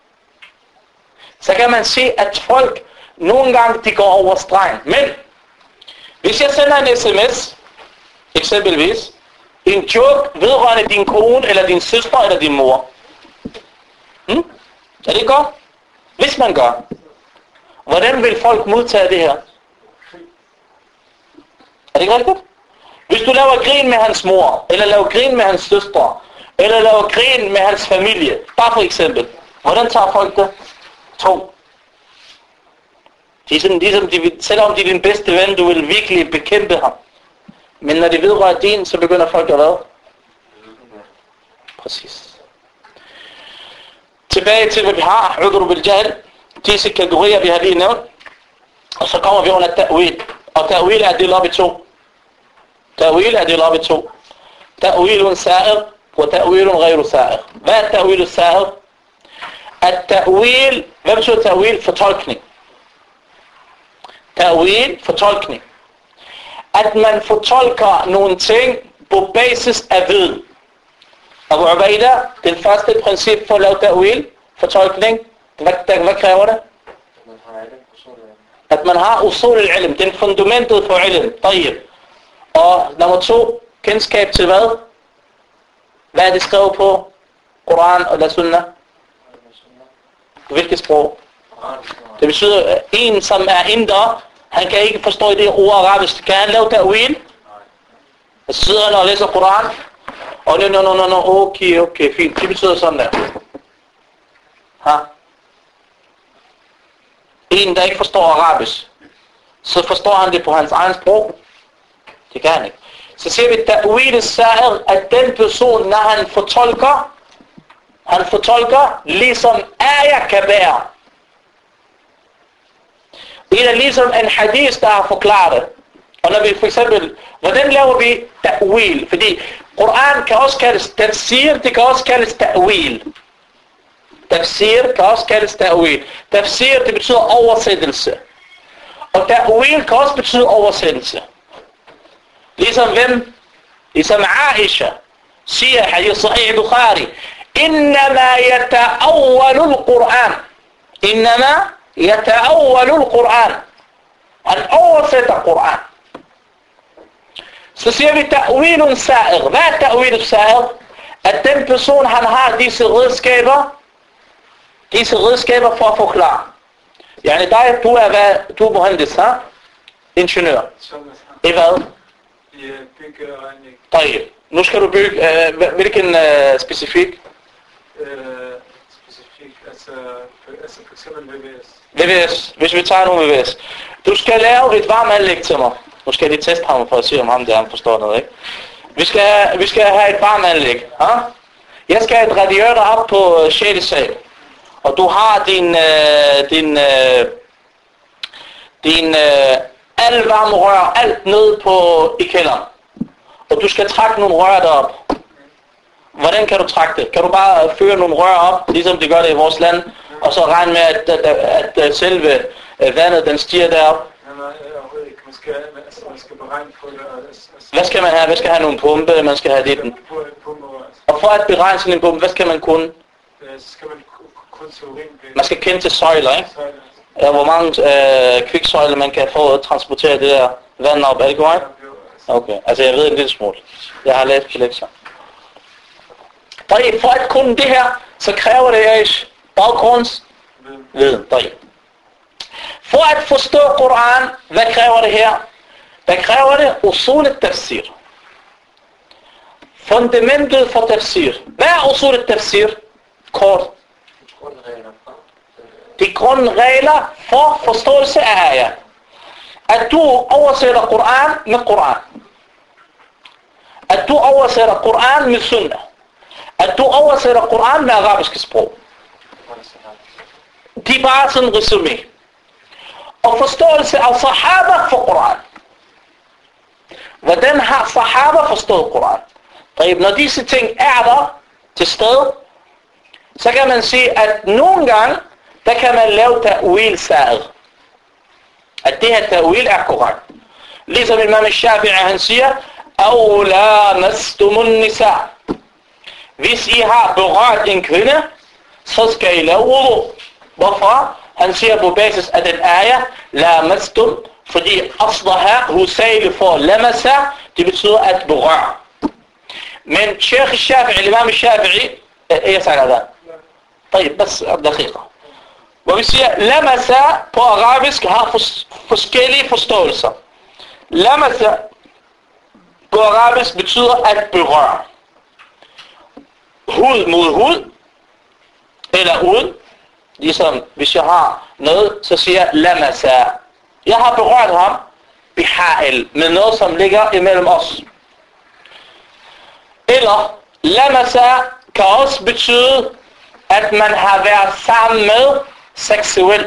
Så kan man se, at folk nogle gange, de går over stregen. Men, hvis jeg sender en sms, eksempelvis, en joke vedrørende din kone, eller din søster, eller din mor? Er det godt? Hvis man gør. Hvordan vil folk modtage det her? Er det ikke rigtigt? Hvis du laver grin med hans mor, eller laver grin med hans søster, eller laver grin med hans familie, bare for eksempel. Hvordan tager folk det? To. Selvom de er din bedste ven, du vil virkelig bekæmpe ham. Men når de vedrører din, så begynder folk at hvad? Præcis. Tilbage til, hvad vi har. Udru bil jahl. Disse kategorier, vi har lige nævnt. Og så kommer vi under ta'wil. Og ta'wil er delt op i to. Ta'wil er delt op i to. Ta'wilun sa'ir og ta'wilun ghayru sa'ir. Hvad er ta'wilun sa'ir? At-ta'wil, hvad betyder ta'wil? Fortolkning. Ta'wil, fortolkning. At man fortolker nogle ting på basis af viden. Abu Ubaida, det første princip for at lave ta'wil, fortolkning, hvad kræver det? At man har usul al-ilm, det er fundamentet for ilm, tayyib. Og nummer 2, kendskab til hvad? Hvad er det skrevet på? Koran eller Sunnah? Hvilket sprog? Det betyder, en som er inder, han kan ikke forstå det ord arabisk. Kan han lave ta'wil? Så sidder han og læser Koran. Og okay, fint. Det betyder sådan der. Ha? En, der ikke forstår arabisk, så forstår han det på hans egen sprog. Det kan han ikke. Så ser vi, ta'wil sa'ir, at den person, når han fortolker ligesom ayah kan være. Det er ligesom en hadith, der har forklaret. Og når vi for eksempel, hvordan laver vi ta'wil? Fordi Koran kan også kaldes tafsir, det kan også kaldes ta'wil. Tafsir kan også kaldes ta'wil. Tafsir, det betyder oversættelse. Og ta'wil kan også betyde oversættelse. Ligesom hvem? Ligesom Aisha siger, hadith Sahih Bukhari, إنما يتأول القرآن إنما يتأول القرآن han oversætter Koran. Så siger vi ta'wilun sa'ir. Hvad er ta'wilun sa'ir? At den person, han har disse redskaber for at forklare. Yani dig, du er muhandis, ha? Ingeniør. I hvad? I byggeregning. Tayyib. Nu skal du bygge, hvilken specifik? Specifikt, altså for eksempel VVS. VVS, hvis vi tager nogle VVS. Du skal lave et varmeanlæg til mig. Nu skal jeg lige teste ham for at se, om han forstår noget, ikke? Vi skal have et varmeanlæg. Ha? Jeg skal have et radiator op på 6. sal. Og du har din alle varme rør, alt ned i kælderen. Og du skal trække nogle rør derop. Hvordan kan du trække det? Kan du bare føre nogle rør op, ligesom de gør det i vores land, og så regne med, at selve vandet, den stiger derop? Nej, overhovedet ikke. Man skal beregne på det. Hvad skal man have? Hvad skal have nogle pumpe? Man skal have det. Og for at beregne sådan en pumpe, hvad skal man kunne? Så skal man kun til urin. Man skal kende til søjler, ikke? Ja, hvor mange kviksøjler man kan få transportere det der vand op. Er det korrekt? Okay, altså jeg ved en lille smule. Jeg har læst på lektier. For at kunne det her, så kræver det baggrundsviden. For at forstå Koran, hvad kræver det her? Hvad kræver det? Usul al-tafsir. Fundamentet for tafsir. Hvad er usul al-tafsir? Kort. De grundregler for forståelse af ayah. At du oversætter Koran med Koran. At du oversætter Koran med Sunnah. At du oversætter Koran med arabiske sprog. De er bare sådan en resumé. Og forståelse af sahaba for Koran. Hvordan har sahaba forstået Koran? Når disse ting er der til stede, så kan man sige, at nogle gange, der kan man lave ta'wil sa'ir. At det her ta'wil er korrekt. Ligesom Imam Shafi'i, han siger, أَوْ لَامَسْتُمُ النِّسَاء. Hvis I har berørt en kvinde, så skal I lave wudu. Hvorfor? Han siger på basis af den ayah, لَامَسْتُمْ, fordi aslaha, husale for lamasa, det betyder at berøre. Men Sheikh Shafi'i, Imam Shafi'i, يسأل هذا. طيب بس دقيقة. Hvor vi siger, lamasa på arabisk har forskellige forståelser. Lamasa på arabisk betyder at berøre. Hud mod hud, eller uden. Ligesom hvis jeg har noget, så siger jeg lamasa. Jeg har berørt ham biha'il, med noget som ligger imellem os. Eller lamasa kan også betyde, at man har været sammen med seksuelt.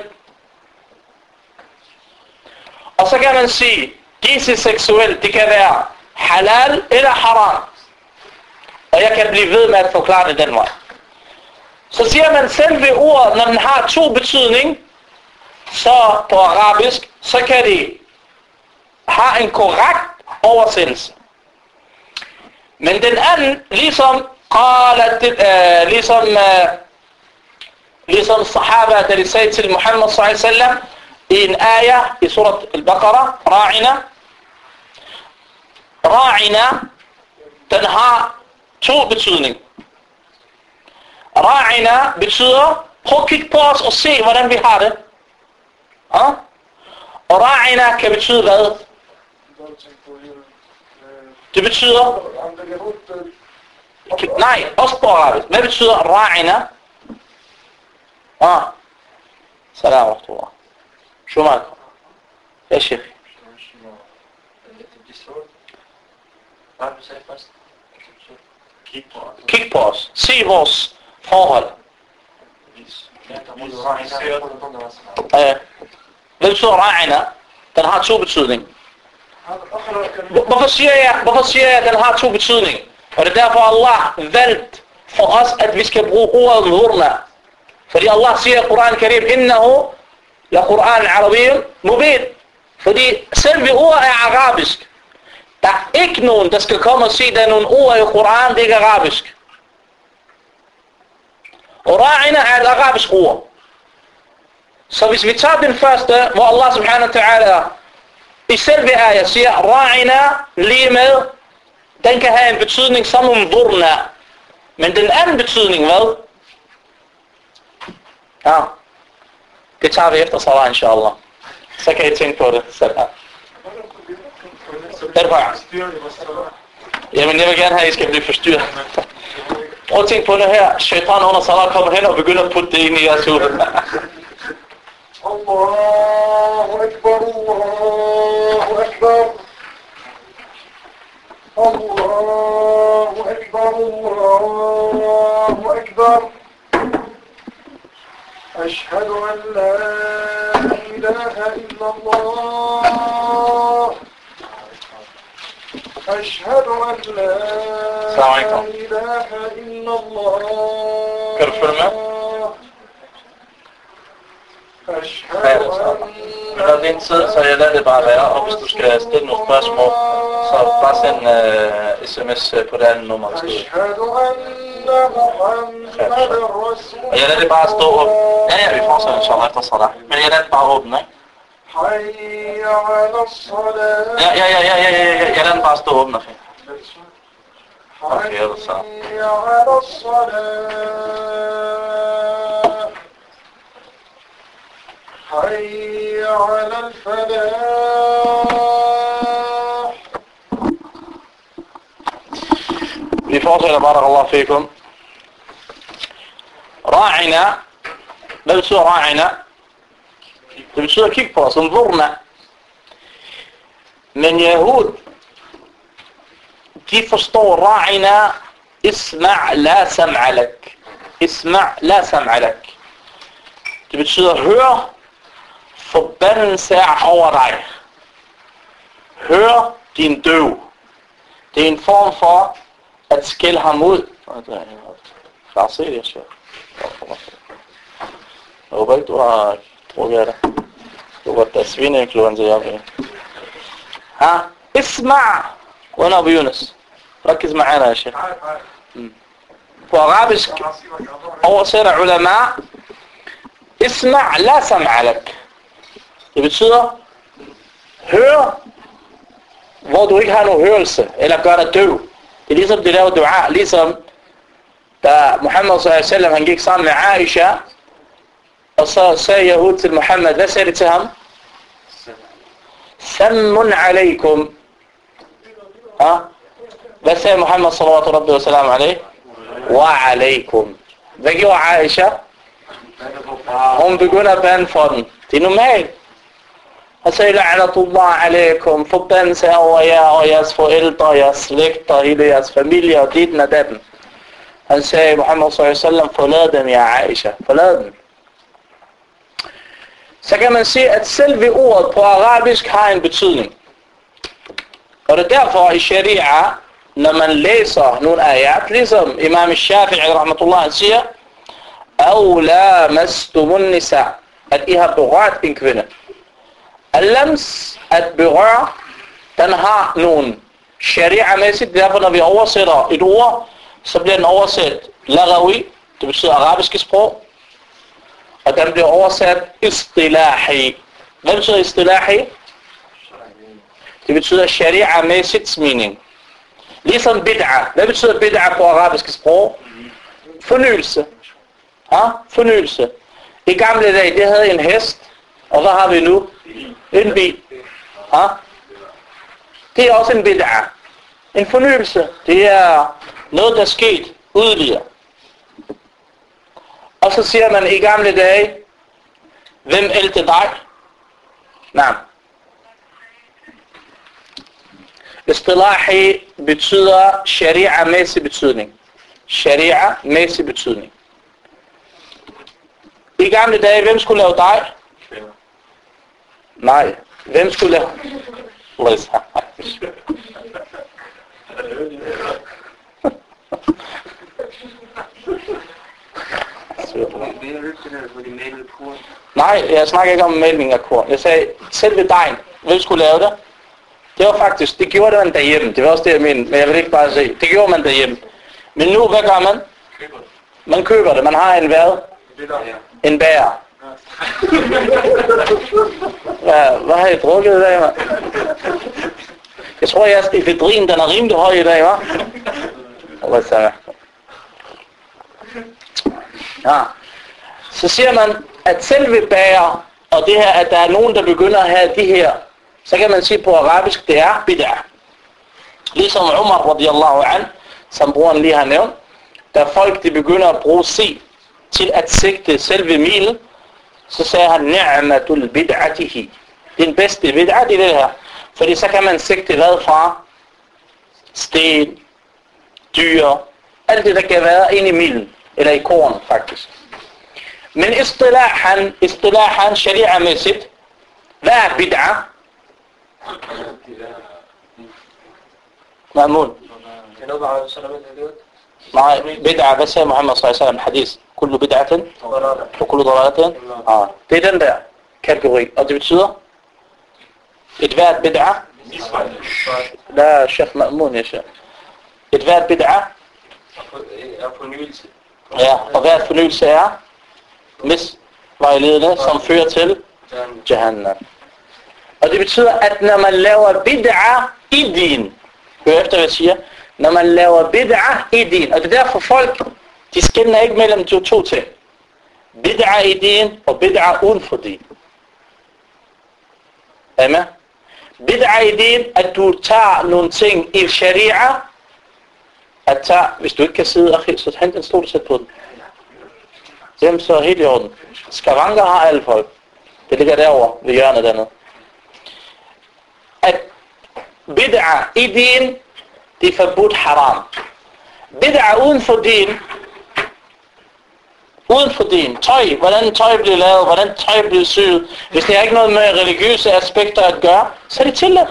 Og så kan man sige, disse seksuelt, det kan være halal eller haram. Og jeg kan blive ved med at forklare det den vej. Så siger man selv ved ordet, når den har to betydning, så på arabisk, så kan det have en korrekt oversættelse. Men den anden, ligesom ligesom sahaba, da de sagde til Muhammad sallallahu alaihi wasallam i en ayah i surat al-Baqarah, ra'ina, den har to betydning. Ra'ina betyder, prøv at kigge på os og se, hvordan vi har det. Og ra'ina kan betyde hvad? Det betyder... Nej, også på arabisk. Hvad betyder ra'ina? Salam alaikum. شو معكم؟ يا شيخ. Kig på os. Se vores forhold. Hvad betyder ra'ina? Den har to betydning. Hvorfor siger jeg, at den har to betydning? Og det er derfor Allah valgt for os, at vi skal bruge ordet dhurna. Fordi Allah siger i Quran Karim, innahu la Quran arabiyyun mubin. Fordi selve ordet er arabisk. Der er ikke nogen, der skal komme og sige, at der er nogle ord i Quran, det er ikke arabisk. Og ra'ina er et arabisk ord. Så hvis vi tager den første, hvor Allah subhanahu wa ta'ala i selve ayah siger, ra'ina lige med, den kan have en betydning som dhurna. Men den anden betydning, hvad? Ja, det tager vi efter salat, inshallah. Så kan I tænke på det selv her. Jamen, jeg vil gerne have, at I skal blive forstyrret. Prøv at tænke på det her. Shaitan under salat kommer hen og begynder at putte det ind i jeres hoved. Allahu Akbar, Allahu Akbar. Allahu Akbar, Allahu Akbar. أشهد أن لا إله إلا الله أشهد أن لا إله إلا الله أشهد Men når det er en tid, så jeg lader det bare være, og hvis du skal stille nogle spørgsmål, så bare send sms på det andet nummer. Og jeg lader det bare stå åbent. Ja, vi fortsætter inshallah efter salat. Men jeg lader det bare åbent, ikke? Ja, jeg lader det bare stå åbent, okay? Okay, så. حي على الفلاح. Vi fortsætter, barakallahu fikum. Ra'ina. Hvad betyder ra'ina? Det betyder kig på os, dhurna. Men Yahud, de forstår ra'ina, isma' la sam'a lak. Isma' la sam'a lak. Det betyder hør forbandelse over dig. Hør din døv. Det er en form for at skælde ham ud. Klar, se det, jeg håber ikke, du har drukket af det. Du har været svineinfluenza, jeg ved. اسمع وانا ابو يونس ركز معنا يا شيخ. på arabisk oversætter ulama اسمع لا سمع لك. Det betyder hør hvor du ikke har nogen hørelse eller gør dig døv. Det er ligesom de laver dua, ligesom da Muhammad s.a.v. han gik sammen med Aisha, og så sagde Yahud til Muhammad, hvad sagde de til ham? Sammun alaikum. Ja? Hvad sagde Muhammad s.a.v. Wa alaikum. Hvad gjorde Aisha? Hun begynder at bande for den. Det er normalt. Han sagde, la'natullah alaikum, forbandelse over jer og jeres forældre, jeres slægter, hele jeres familie og ditten og datten. Han sagde, Muhammad s.a.v. forlad dem, ja Aisha, forlad dem. Så kan man sige, at selve ordet på arabisk har en betydning. Og det er derfor i sharia, når man læser nogle ayat, ligesom Imam Shafi'i rahmatullah, han siger, أو لامستم النساء, at I har berørt en kvinde. Al-lams, at berøre, den har nogle sharia-mæssigt, derfor når vi oversætter et ord, så bliver den oversat lagawi, det betyder arabiske sprog, og den bliver oversat istilahi. Hvad betyder istilahi? Det betyder sharia-mæssigt mening. Ligesom bid'a. Hvad betyder bid'a på arabiske sprog? Fornyelse. Ja, fornyelse. I gamle dage, det havde en hest, og hvad har vi nu? En bil. Ja? Det er også en bid'a. En fornyelse. Det er noget, der er sket yderligere. Og så siger man i gamle dage, hvem ældte dig? Nej. Istilahi betyder sharia-mæssig betydning. Sharia-mæssig betydning. I gamle dage, hvem skulle lave dig? Nej. Hvem skulle lave? Nej, jeg snakker ikke om mælning af korn. Jeg sagde, selve dejen, hvem skulle lave det? Det var faktisk, det gjorde man derhjemme. Det var også det, jeg mente, men jeg vil ikke bare sige. Det gjorde man derhjemme. Men nu, hvad gør man? Man køber det. Man har en hvad? En bager. Hvad har I drukket i dag, mand? Jeg tror, jeres efedrin, den er rimelig høj i dag, hva'? Hvad så? Ja. Så siger man, at selve bager, og det her, at der er nogen, der begynder at have de her, så kan man sige på arabisk, det er bid'a. Ligesom Umar radiyallahu an, som brugeren lige har nævnt, da folk de begynder at bruge si til at sigte selve milen, så sagde han, ni'matul bid'atihi. Den bedste bid'at i det her. Fordi så kan man sigte hvad fra? Sten, dyr, alt det der kan være inde i milen, eller i korn faktisk. Men istilahan sharia-mæssigt, hvad er bid'a? Ma'mun. Nej, bid'a, hvad sagde Muhammad s.a.v. hadith? Kullu bid'atin og kullu dalalatin. Det er den der kategori, og det betyder et hvert bid'a. La, Sheikh Ma'mun, ja, Sheikh. Et hvert bid'a. Ja, og hvert fornyelse er misvejledende, som fører til Jahannam. Og det betyder, at når man laver bid'a i din, hør efter hvad jeg siger, når man laver bid'a i din, og det er derfor folk, de skelner ikke mellem de to ting. Bid'a i din og bid'a uden for din. Er I med? Bid'a i din, at du tager nogle ting i sharia, at tage, hvis du ikke kan sidde, så hent en stol og sæt på den. Dem så helt i orden. Skavanker har alle folk. Det ligger derovre ved hjørnet dernede. At bid'a i din, det er forbudt haram. Bid'a uden for din, tøj, hvordan tøj bliver lavet, hvordan tøj bliver syet, hvis det har ikke noget med religiøse aspekter at gøre, så er det tilladt.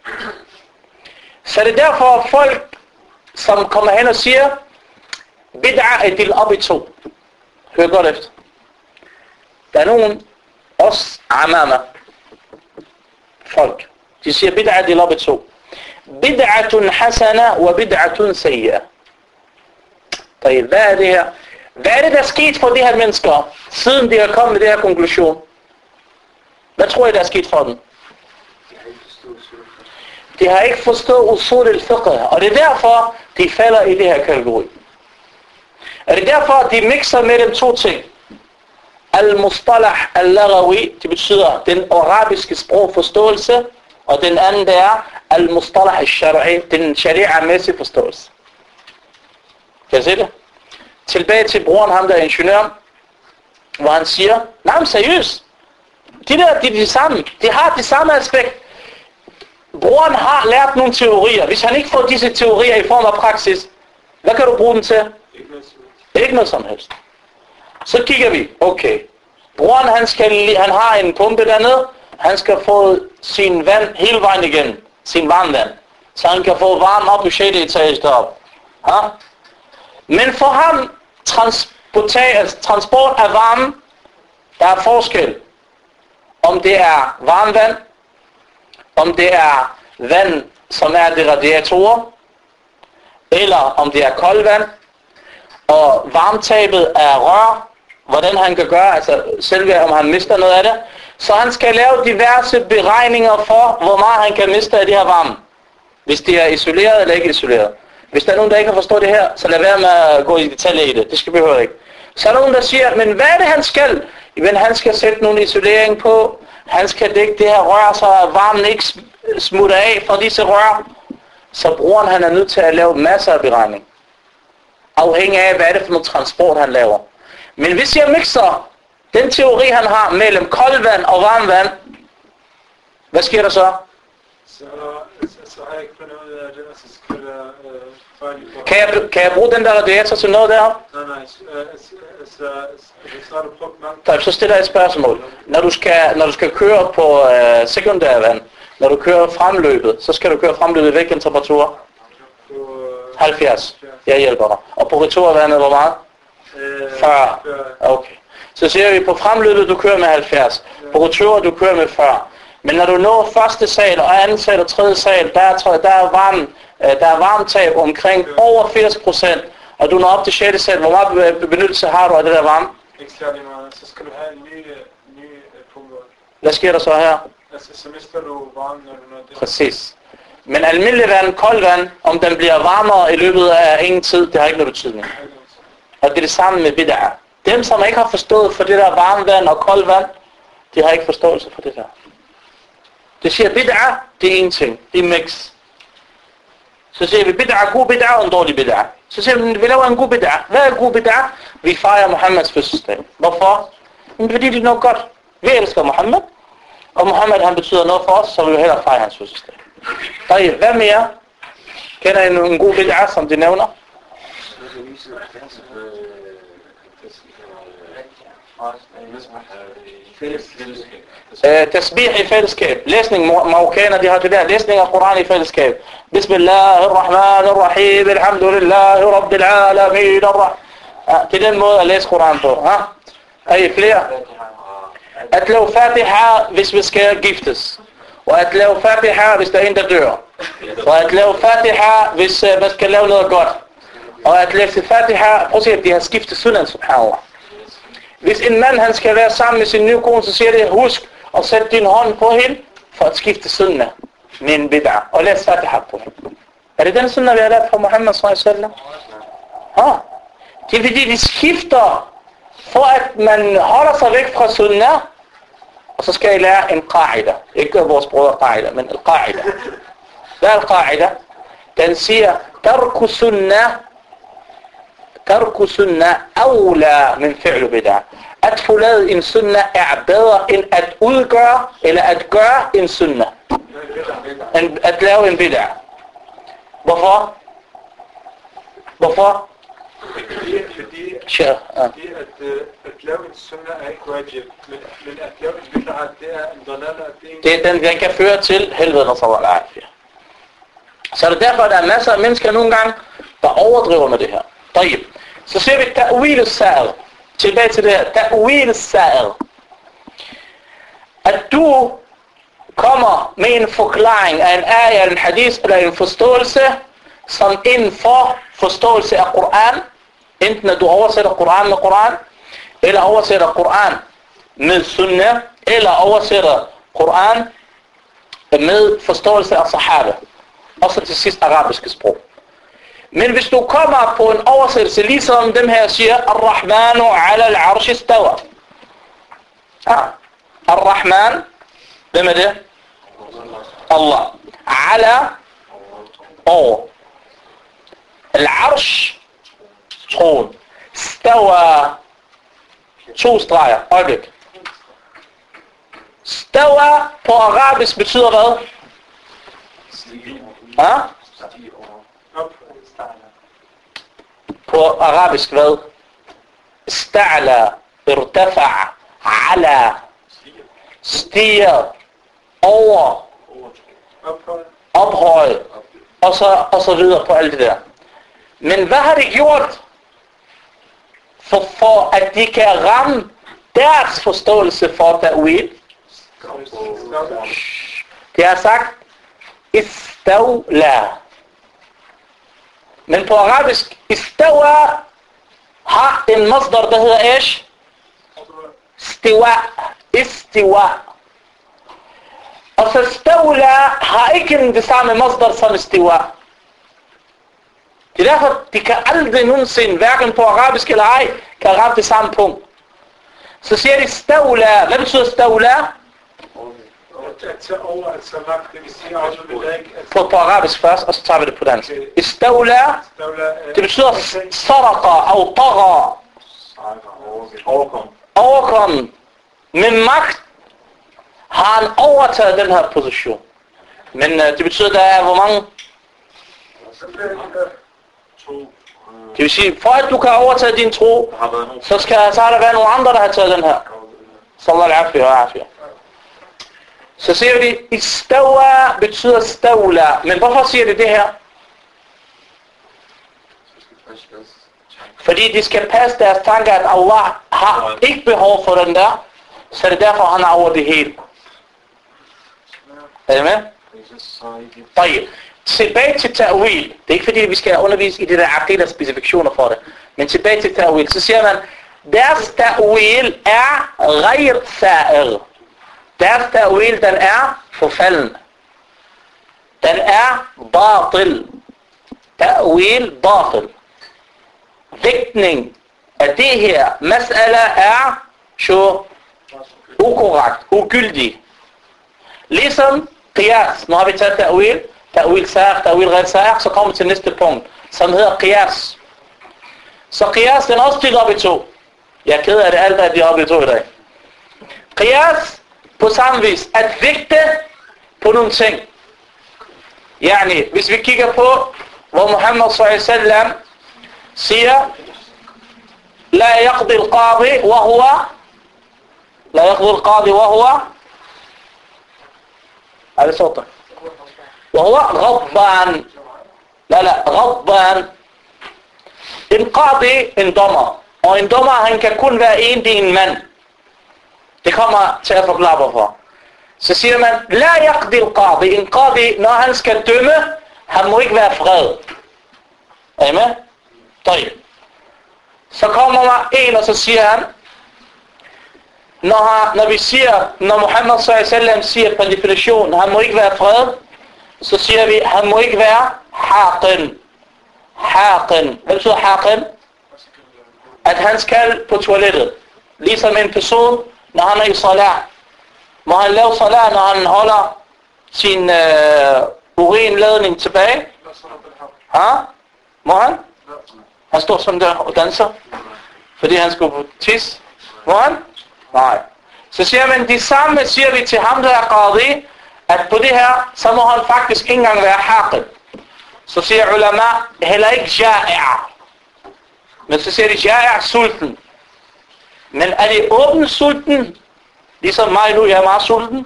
Så er det derfor folk, som kommer hen og siger, bid'a er delt op i to. Hør godt efter. Der er nogen, os amama, folk, de siger, bid'a er delt op i to. Bid'atun hasana wa bid'atun sayya. Hvad er det her? Hvad er det, der er sket for de her mennesker, siden de har kommet med det her konklusion? Hvad tror I, der er sket for dem? De har ikke forstået usul al-fiqh. Og det er derfor, de falder i det her kategori. Er det derfor, at de mixer mellem to ting? Al-Mustalah al-Laghawi, det betyder den arabiske sprogforståelse, og den anden der er Al-Mustalah al-Shar'i, den sharia-mæssige forståelse. Kan I se det? Tilbage til broren, ham der er ingeniør, hvor han siger, nej, men seriøst, de er de samme, de har det samme aspekt. Broren har lært nogle teorier. Hvis han ikke får disse teorier i form af praksis, hvad kan du bruge dem til? Ikke noget som helst. Så kigger vi, okay. Broren han har en pumpe dernede, han skal få sin vand hele vejen igen, sin varmvand, så han kan få varme op i 6. etage deroppe. Ja? Men for ham, transport af varme, der er forskel. Om det er varmvand, om det er vand, som er det radiatorer, eller om det er koldvand, og varmtabet af rør, hvordan han kan gøre, altså selve om han mister noget af det, så han skal lave diverse beregninger for, hvor meget han kan miste af det her varme. Hvis det er isoleret eller ikke isoleret. Hvis der er nogen, der ikke har forstået det her, så lad være med at gå i detaljer i det. Det skal vi høre ikke. Så er der nogen, der siger, men hvad er det han skal? Jamen han skal sætte nogle isolering på, han skal dække det her rør, så varmen ikke smutter af fra disse rør. Så brugeren han er nødt til at lave masser af beregning. Afhængig af, hvad er det for noget transport han laver. Men hvis jeg mixer den teori han har mellem koldvand og varmvand, hvad sker der så? Så har jeg ikke fundet ud af det, og så skal der fejl på. Kan jeg bruge den der radiator til noget der? Nej, så har du brugt mange. Så stiller jeg et spørgsmål. Når du skal køre på sekundærvand, når du kører fremløbet, så skal du køre fremløbet hvilken temperatur? 70. Jeg hjælper dig. Og på returvandet, hvor meget? 40. Okay. Så siger vi, på fremløbet du kører med 70. På retur du kører med 40. Men når du når første sal og anden sal og tredje sal, der er varmtab omkring over 80%, og du når op til 6. sal, hvor meget benyttelse har du af det der varme? Ikke særlig meget. Så skal du have en ny pumpe. Hvad sker der så her? Altså, så mister du varme, når du når det. Præcis. Men almindelig vand, koldt vand, om den bliver varmere i løbet af ingen tid, det har ikke noget betydning. Og det er det samme med bid'ah. Dem, som ikke har forstået for det der varme vand og koldt vand, de har ikke forståelse for det der. Det siger bid'ah, det er en ting. Det er mix. Så siger vi bid'ah, god bid'ah og en dårlig bid'ah. Så siger vi, vi laver en god bid'ah. Hvad er god bid'ah? Vi fejrer Muhammeds fødselsdag. Hvorfor? Fordi det er noget godt. Vi elsker Muhammed. Og Muhammed han betyder noget for os, så vi vil hellere fejre hans fødselsdag. Hvad mere? Kender I en god bid'ah, som de nævner? Tasbih i fællesskab. Læsning, marokkaner de har det der. Læsning af Koran i fællesskab. Bismillahirrahmanirrahim. Alhamdulillahi rabbil alamin. Det er den måde at læse Koran på. Er I flere? At lave fatiha, hvis vi skal giftes. Og at lave fatiha, hvis der er en, der dør. Og at lave fatiha, hvis man skal lave noget godt. Og at læse fatiha, prøv at se, at de har skiftet sunnah, subhanallah. Hvis en mand han skal være sammen med sin nye kone, så siger det, husk at sætte din hånd på hende, for at skifte sunnah med en bid'ah. Og læs fatiha på hende. Er det den sunnah, vi har lært fra Muhammad s.a.w.? Det er fordi, de skifter, for at man holder sig væk fra sunnah. Og så skal I lære en qa'ida. Ikke vores brødre qa'ida, men al-qa'ida. Hvad er al-qa'ida? Den siger, tarku sunnah awla min fi'lu bid'ah. At forlade en sunnah er bedre end at udgøre, eller at gøre en sunnah. At lave en bid'ah. Hvorfor? Fordi at lave en sunnah er ikke wajib, men at lave en bid'ah, det er en dalala, den kan føre til helvede, når så var det. Så er det derfor, at der er masser af mennesker nogle gange, der overdriver med det her. Så ser vi ta'wil al-sa'ir. Tilbage til det her. Ta'wil al-sa'ir. At du kommer med en forklaring af en ayah, en hadith eller en forståelse, som inden for forståelse af Koran, enten at du oversætter Koran med Koran, eller oversætter Koran med sunnah, eller oversætter Koran med forståelse af sahaba. Og så til sidst arabiske sprog. Men hvis du kommer på en oversættelse, ligesom dem her siger, Ar-Rahmanu ala al-arsh istawa. Ar-Rahman, hvem er det? Allah. Ala, over. Al-arsh, troen. Stawa, 2 streger, øjeblik. Stawa på arabisk betyder hvad? På arabisk hvad? Sta'la, irtafa, ala, stiger, over, ophøj, og så videre på alt det der. Men hvad har de gjort for at de kan ramme deres forståelse for ta'wil? De har sagt istawla. Men på arabisk istawa har en masdar, der hedder ish? Istiwa. Og så stawla har ikke det samme masdar som istiwa. Det er derfor, de kan aldrig nogensinde, hverken på arabisk eller ej, kan ramme det samme punkt. Så siger de stawla. Hvad betyder stawla? På arabisk først, og så tager vi det på dansk. Istawla, det betyder saraqa, au tagha. Overkom. Med magt har han overtaget den her position. Men det betyder, der er hvor mange? Det vil sige, for at du kan overtage din tro, så har der været nogle andre, der har taget den her. Sallallahu alaihi wa sallam. Så siger de, istawa betyder stawla. Men hvorfor siger de det her? Fordi de skal passe deres tanker, at Allah har ikke behov for den der, så det er derfor, han er over det hele. Er det med? Tilbage til ta'wil. Det er ikke fordi, vi skal undervise i de der aqida specifikationer for det. Men tilbage til ta'wil. Så siger man, deres ta'wil er ghayr sa'ir. Deres ta'wil, den er forfalden. Den er batil. Ta'wil batil. Vægtning af det her mas'ala er så ukorrekt, ugyldig. Ligesom qiyas. Nu har vi taget ta'wil. Ta'wil sa'ir, ta'wil ghayr sa'ir. Så kommer vi til næste punkt, som hedder qiyas. Så qiyas, den er også delt op i 2. Jeg er ked af det, alt er de op i 2 i dag. Qiyas, på samme vis, at vægte på nogle ting. Yani, hvis vi kigger på, hvor Muhammad s.a.w. siger, La yaqdi al-qadi wa huwa La yaqdi al-qadi wa huwa هذا صوته وهو غضبان لا غضبان. En qadi, en dommer. Og en dommer, han kan kun være det er en mand. Det kommer til at forklare hvorfor. Så siger man, la yaqdi al-qadi. En qadi, når han skal dømme, han må ikke være fred. Er I med? Så kommer der en, og så siger han, når Muhammad s.a.w. siger på definition, han må ikke være fred, så siger vi, han må ikke være haqin. Haqin. Hvad betyder haqin? At han skal på toilettet. Ligesom en person, når han er i salat. Må han lave salat, når han holder sin urinladning tilbage? Må han? Han står sådan der og danser, fordi han skulle på tis. Må han? Nej. Så siger man, de samme siger vi til ham, der er qadi, at på det her, så må han faktisk ikke engang være haqid. Så siger ulama, heller ikke ja'i'. Men så siger de, ja'i' sulten. Men er det åben sulten? Ligesom mig nu, jeg er meget sulten.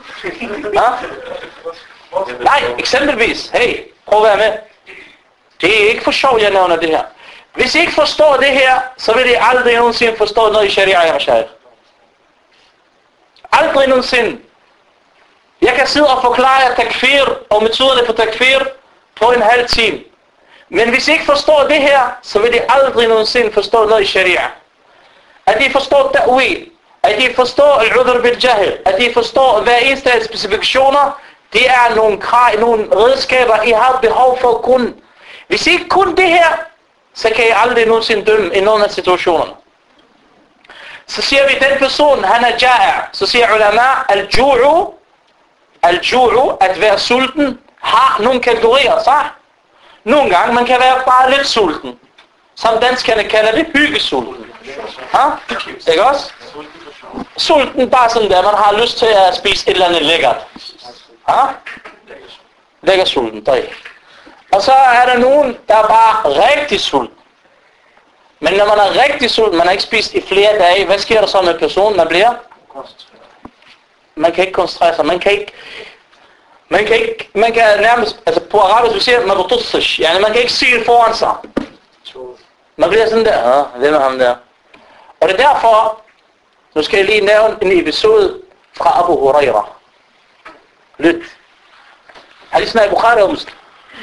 Nej, eksempelvis. Hey, prøv at være med. Det er ikke for sjov, jeg nævner det her. Hvis I ikke forstår det her, så vil I aldrig nogensinde forstå noget i sharia, jeg mashaykh. Aldrig nogensinde. Jeg kan sidde og forklare jer takfir og metoderne på takfir på en halv time. Men hvis I ikke forstår det her, så vil I aldrig nogensinde forstå noget i sharia. At I forstår ta'wil, at I forstår al-udhr bil-jahil, at I forstår hver eneste af specifikationer, det er nogle redskaber, I har behov for kun. Hvis I kun det her, så kan I aldrig nogensinde dømme i nogen af situationerne. Så siger vi, den person, han er ja'a. Så siger ulama, al-ju'u, at være sulten, har nogle kategorier, så? Nogle gange, man kan være bare lidt sulten. Som danskerne kalder det, hyggesulten. Ikke også? Sulten bare sådan der, man har lyst til at spise et eller andet lækkert. Lækker sulten, der. Og så er der nogen, der er bare rigtig sulten. Men når man er rigtig sulten, man har ikke spist i flere dage, hvad sker der så med personen? Man kan ikke koncentrere sig, man kan nærmest, altså på arabisk vi siger, man kan ikke se det foran sig. Man bliver sådan der, hvem er ham der? Og det er derfor, nu skal jeg lige nævne en episode fra Abu Huraira. Lyt. Hadisen er i Bukhari og Muslim.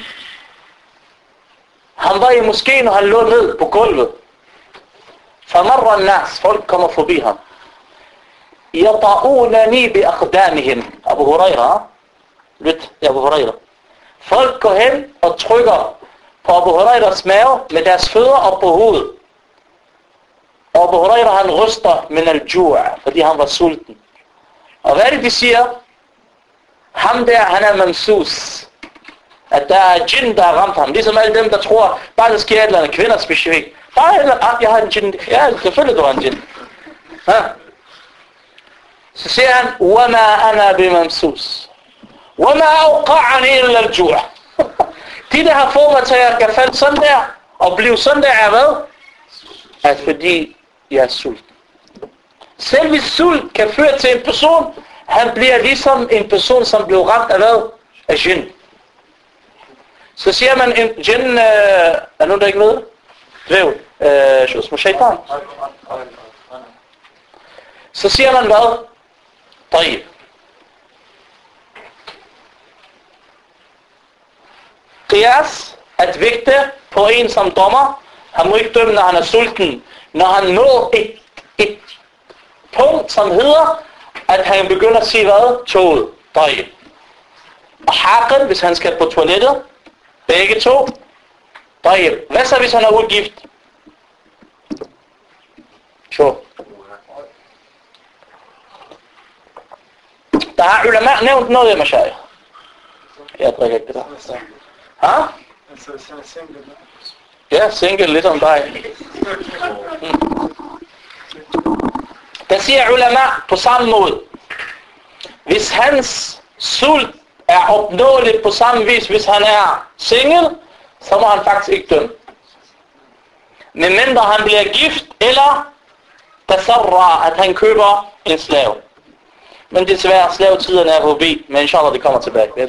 Han var i moskeen, og han lå ned på gulvet. فمر الناس, folk kommer forbi ham. يطعونني بأقدامهم. Abu Huraira. Lyt, Abu Huraira. Folk går hen og trykker på Abu Hurairas mave med deres fødder op på hovedet. Og Abu Huraira, han ryster min al-ju', fordi han var sulten. Og hvad er det, de siger? Ham der, han er mamsus. At der er djinn, der har ramt ham. Ligesom alle dem, der tror, bare der sker et eller andet, kvinder specifikt. Bare et eller andet, jeg har en djinn. Ja, selvfølgelig du har en djinn. Så siger han, وَمَا أَنَا بِمَمْسُوس وَمَا أَوْقَعَنِي إِلَّا الْجُوعِ. De, der har fået mig til at kan falde sådan der, og blive sådan der, er hvad? At fordi jeg er sulten. Selv hvis sult kan føre til en person, han bliver ligesom en person, som blev ramt af hvad? Af djinn. Så siger man, en djinn, er nogen der ikke ved? Dvæv, som shaitan. Så siger man hvad? طيب. Qiyas, at vægte på en som dommer, han må ikke dømme, når han er sulten. Når han når et punkt, som hedder, at han begynder at sige hvad? Toget. طيب. Og haqqen, hvis han skal på toilettet, begge to. طيب. Hvad så, hvis han er ugift? Så. Der har ulama nævnt noget af mashayikh. Jeg drikker ikke det der. Ja, single, lidt om dig. Der siger ulama på samme måde. Hvis hans sult er opnåeligt på samme vis, hvis han er single, så må han faktisk ikke dømme. Medmindre han bliver gift, eller tasarra, at han køber en slave. Men desværre, slavetiderne er forbi, men inshallah det kommer tilbage. Er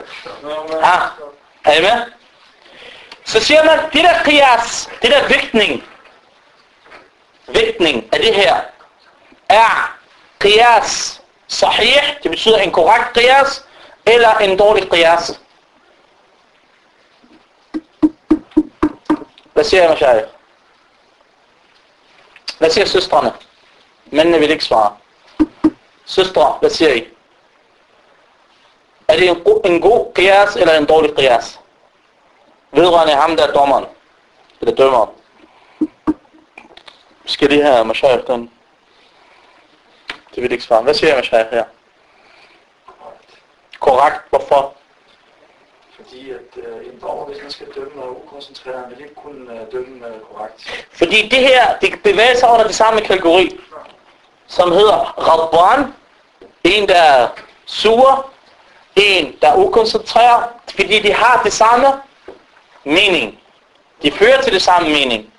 I med? Så siger man, det der qiyas, det der vægtning af det her, er qiyas sahih, det betyder en korrekt qiyas, eller en dårlig qiyas. Hvad siger jeg, mashayikh? Hvad siger søstrene? Mændene vil ikke svare. Søstre, hvad siger I? Er det en god qiyas eller en dårlig qiyas? Vedrørende ham, der er dommeren. Eller dømmeren. Skal de her mashayikh den? Det vil ikke svare. Hvad siger mashayikh her? Korrekt. Hvorfor? Fordi at en dommer, hvis man skal dømme og ukoncentreret, han vil ikke kunne dømme korrekt. Fordi det her, det bevæger sig under det samme kategori, som hedder Radban. En, der er sur. En, der er ukoncentreret. Fordi de har det samme mening. De fører til det samme mening.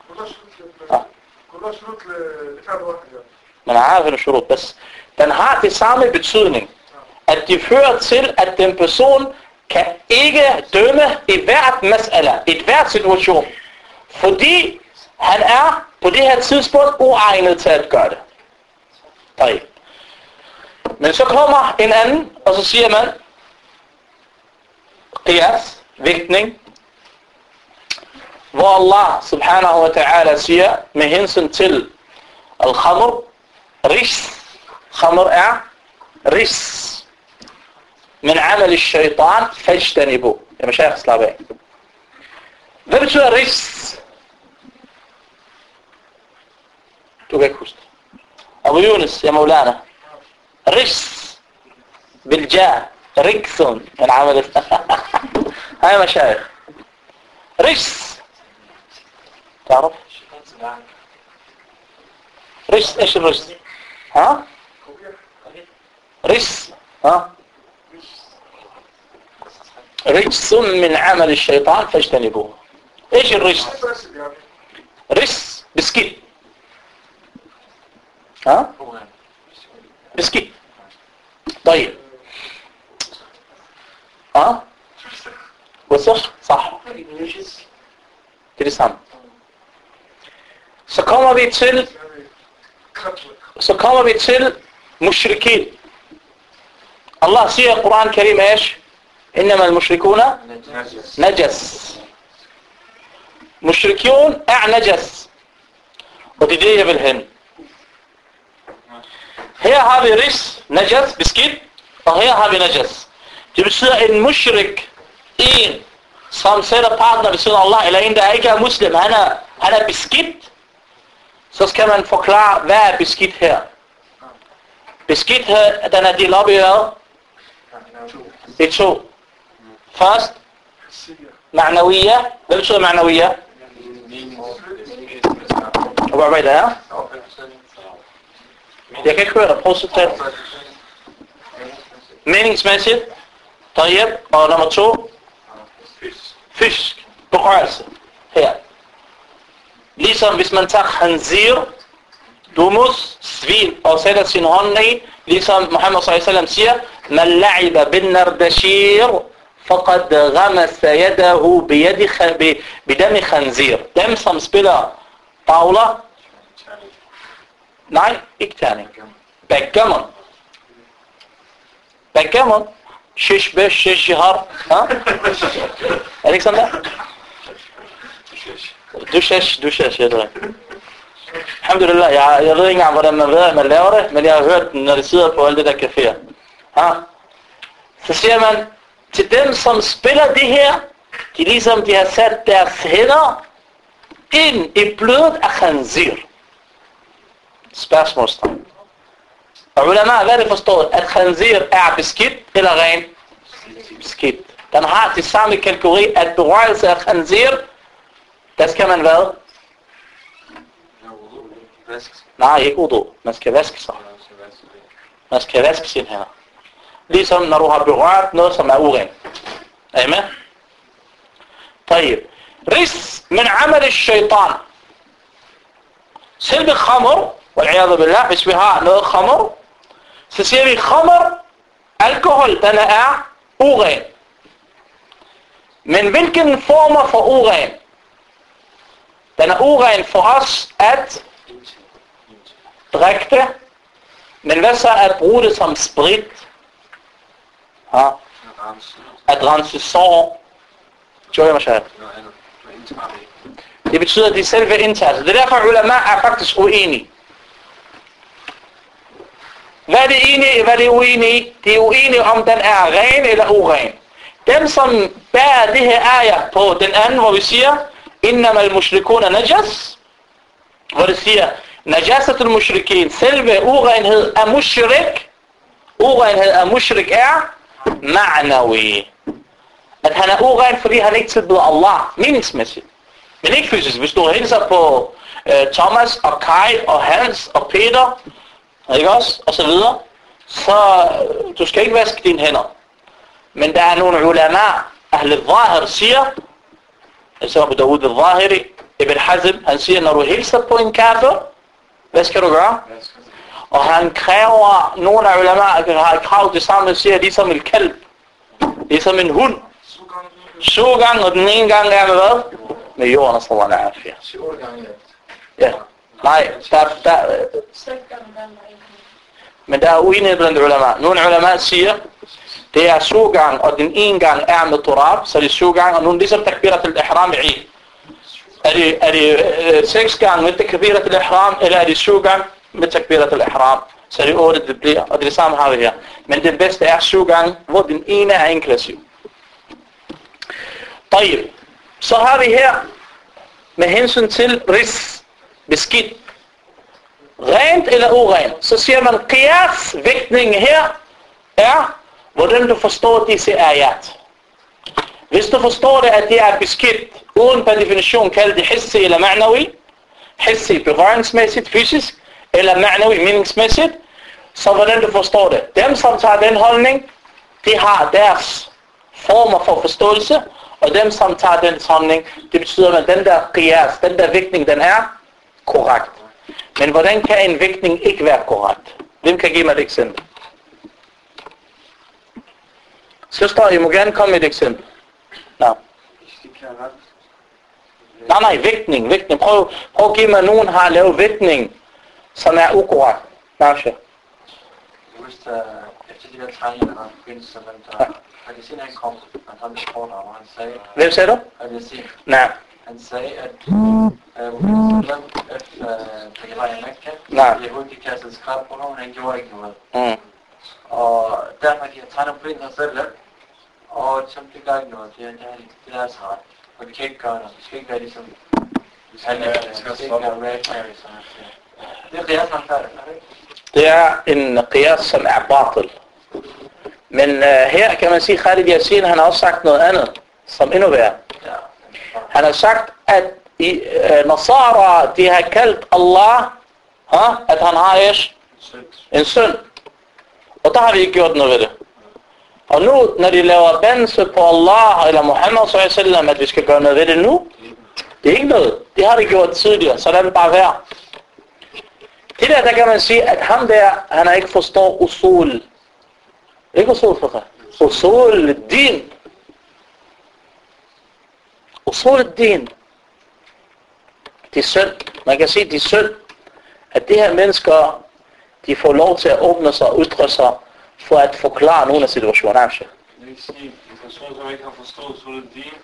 Men den har det samme betydning. At de fører til, at den person kan ikke dømme i hvert mas'ala, i hvert situation. Fordi han er på det her tidspunkt uegnet til at gøre det. Nej. Men så kommer en anden, og så siger man, qiyas, vægtning, hvor Allah subhanahu wa ta'ala siger, med hensyn til al-khamr, ris, khamr er ris, من عمل الشيطان فاجتنبوا. يا مشايخ slap af. Hvad betyder rijs? Du kan ikke huske det. Abu Yunus, ja Maulana. rijs. بالجاء رجس من عمل هاي مشايخ رجس تعرف رجس ايش الرجس ها رجس ها رجس من عمل الشيطان فاجتنبوه ايش الرجس رجس بسكيت ها بسكيت طيب ها وسخ صح det er det samme. Så kommer vi til mushrikin. Allah siger i Quran Karim ايش انما المشركون نجس. mushrikun نجس. og det er det jeg vil hen. Her har vi ris, najas, beskidt, og her har vi najas. Det betyder en mushrik, en som sætter partner ved siden af Allah, eller en der ikke er muslim, han er beskidt, så skal man forklare, hvad er beskidt her. Beskidt her, den er delt op i hvad? Det er to. Først, ma'nawiyya. Hvad betyder ma'nawiyya? Hvad arbejder her? Jeg kan ikke høre dig. Prøv at sige meningsmæssigt. Tayyib. Og nummer 2. Fisk. Berørelse. Her. Ligesom hvis man tager khanzir, dumus, svin, og sætter sin hånd i, ligesom Muhammad s.a.v. siger, man la'iba bin nardashir, faqad ghamasa yadahu bidami khanzir. Dem som spiller tavler, nej, ikke terning. Backgammon. Backgammon. Shish besh, shish jihar. Er det ikke sådan der? Dushesh, jeg tror ikke. Alhamdulillah, jeg ved ikke engang, hvordan man laver det, men jeg har hørt den, når det sidder på alle det der caféer. Så siger man, til dem, som spiller det her, de ligesom de har sat deres hænder ind i blodet af khanzir. Spørgsmålstegn. Og ulama, hvad er det forstået? At khanzir er beskidt eller ren? Beskidt. Den har det samme kategori, at berørelse af khanzir, der skal man hvad? Nej, ikke wudu. Man skal vaske sig. Man skal vaske sine hænder. Ligesom når du har berørt noget, som er uren. Er I med? طيب. Ris min amal al-shaytan. Selve khamr, والعياذ بالله, hvis vi har noget khamr, så siger vi khamr, alkohol, den er uren. Men hvilken former for uren? Den er uren for os at drikke det, men hvad så at bruge det som sprit? At rense sår. Det betyder, at de selve indtagelser. Det er derfor, ulama er faktisk uenige. Hvad er det uenige? De er uenige om den er ren eller uren. Dem som bærer det her ayah på den anden, hvor vi siger, innama al-mushrikuna najas, hvor det siger, najasatul mushrikin, selve urenhed af mushrik, urenhed af mushrik er ma'nawi. At han er uren, fordi han ikke tilbyder Allah, meningsmæssigt. Men ikke fysisk. Hvis du hilser på Thomas og Kai og Hans og Peter, ikke også? Og så videre, så du skal ikke vaske dine hænder. Men der er nogle ulama, Ahl al-Zahir siger, altså Abu Dawud al-Zahiri, Ibn Hazm, han siger, når du hilser på en kafir, hvad skal du gøre? Og han kræver, nogle af ulama har krav det samme, siger, ligesom en kalb, ligesom en hund. 7 gange, og den ene gang er med hvad? Med jorden, og så var der 4. 7 gange. Ja. Nej, men der er uenighed blandt ulama. Nogle ulama siger, det er 7 gange, og den ene gang er med turab, så det er 7 gange, og nogle ligesom takbirat al-ihram i Eid. Er det 6 gange med takbirat al-ihram, eller er det 7 gange med takbirat al-ihram? Så det er 8, det bliver, og det er det samme har vi her. Men det bedste er 7 gange, hvor den ene er inklusiv. طيب. Så har vi her, med hensyn til ris, beskidt, rent eller urent, så siger man, qiyas, vægtningen her, er, hvordan du forstår disse ayat. Hvis du forstår det, at det er beskidt, uden per definition kalde det hissi eller ma'nawi, hissi berøringsmæssigt, fysisk, eller ma'nawi meningsmæssigt, så hvordan du forstår det. Dem, som tager den holdning, de har deres former for forståelse, og dem, som tager den holdning, det betyder, at den der qiyas, den der vægtning, den er korrekt. Men hvordan kan en vægtning ikke være korrekt? Hvem kan give mig et eksempel? Søster, I må gerne komme med et eksempel. Nej. Nej, vægtning. Prøv at give mig, nogen har lavet vægtning, som er ukorrekt. Nej, chef. Efter de der tegninger, der var en forbindelse, han kan se, at han kom, han havde lidt kort over, han sagde... Hvem sagde du? Nej. Han sagde, at efter det var i Mekka, Jehud de kastede skrab på ham, han gjorde ikke noget. Og derfor de har tegnet på sig selv, og som det gør ikke noget, det er deres ret. Og vi kan ikke gøre noget, vi skal ikke være ligesom... Vi skal ikke være reactionary, som han siger. Det er qiyas, han færdig, er det ikke? Det er en qiyas, som er batil. Men her kan man sige, Khalid Yasin, han har også sagt noget andet, som endnu værre. Han har sagt, at Nasara, de har kaldt Allah, at han har en søn. Og der har vi ikke gjort noget ved det. Og nu, når de laver bandelse på Allah eller Muhammad sallallahu, at vi skal gøre noget ved det nu, det er ikke noget. Det har de gjort tidligere, så lad det bare være. Det der kan man sige, at ham der, han har ikke forstået usul. Ikke usul fiqh. Usul din. Usul din. Det er synd. Man kan sige, det er synd, at de her mennesker, de får lov til at åbne sig og ytre sig, for at forklare nogle af situationerne. Det vil sige, en person, som ikke har forstået usul din,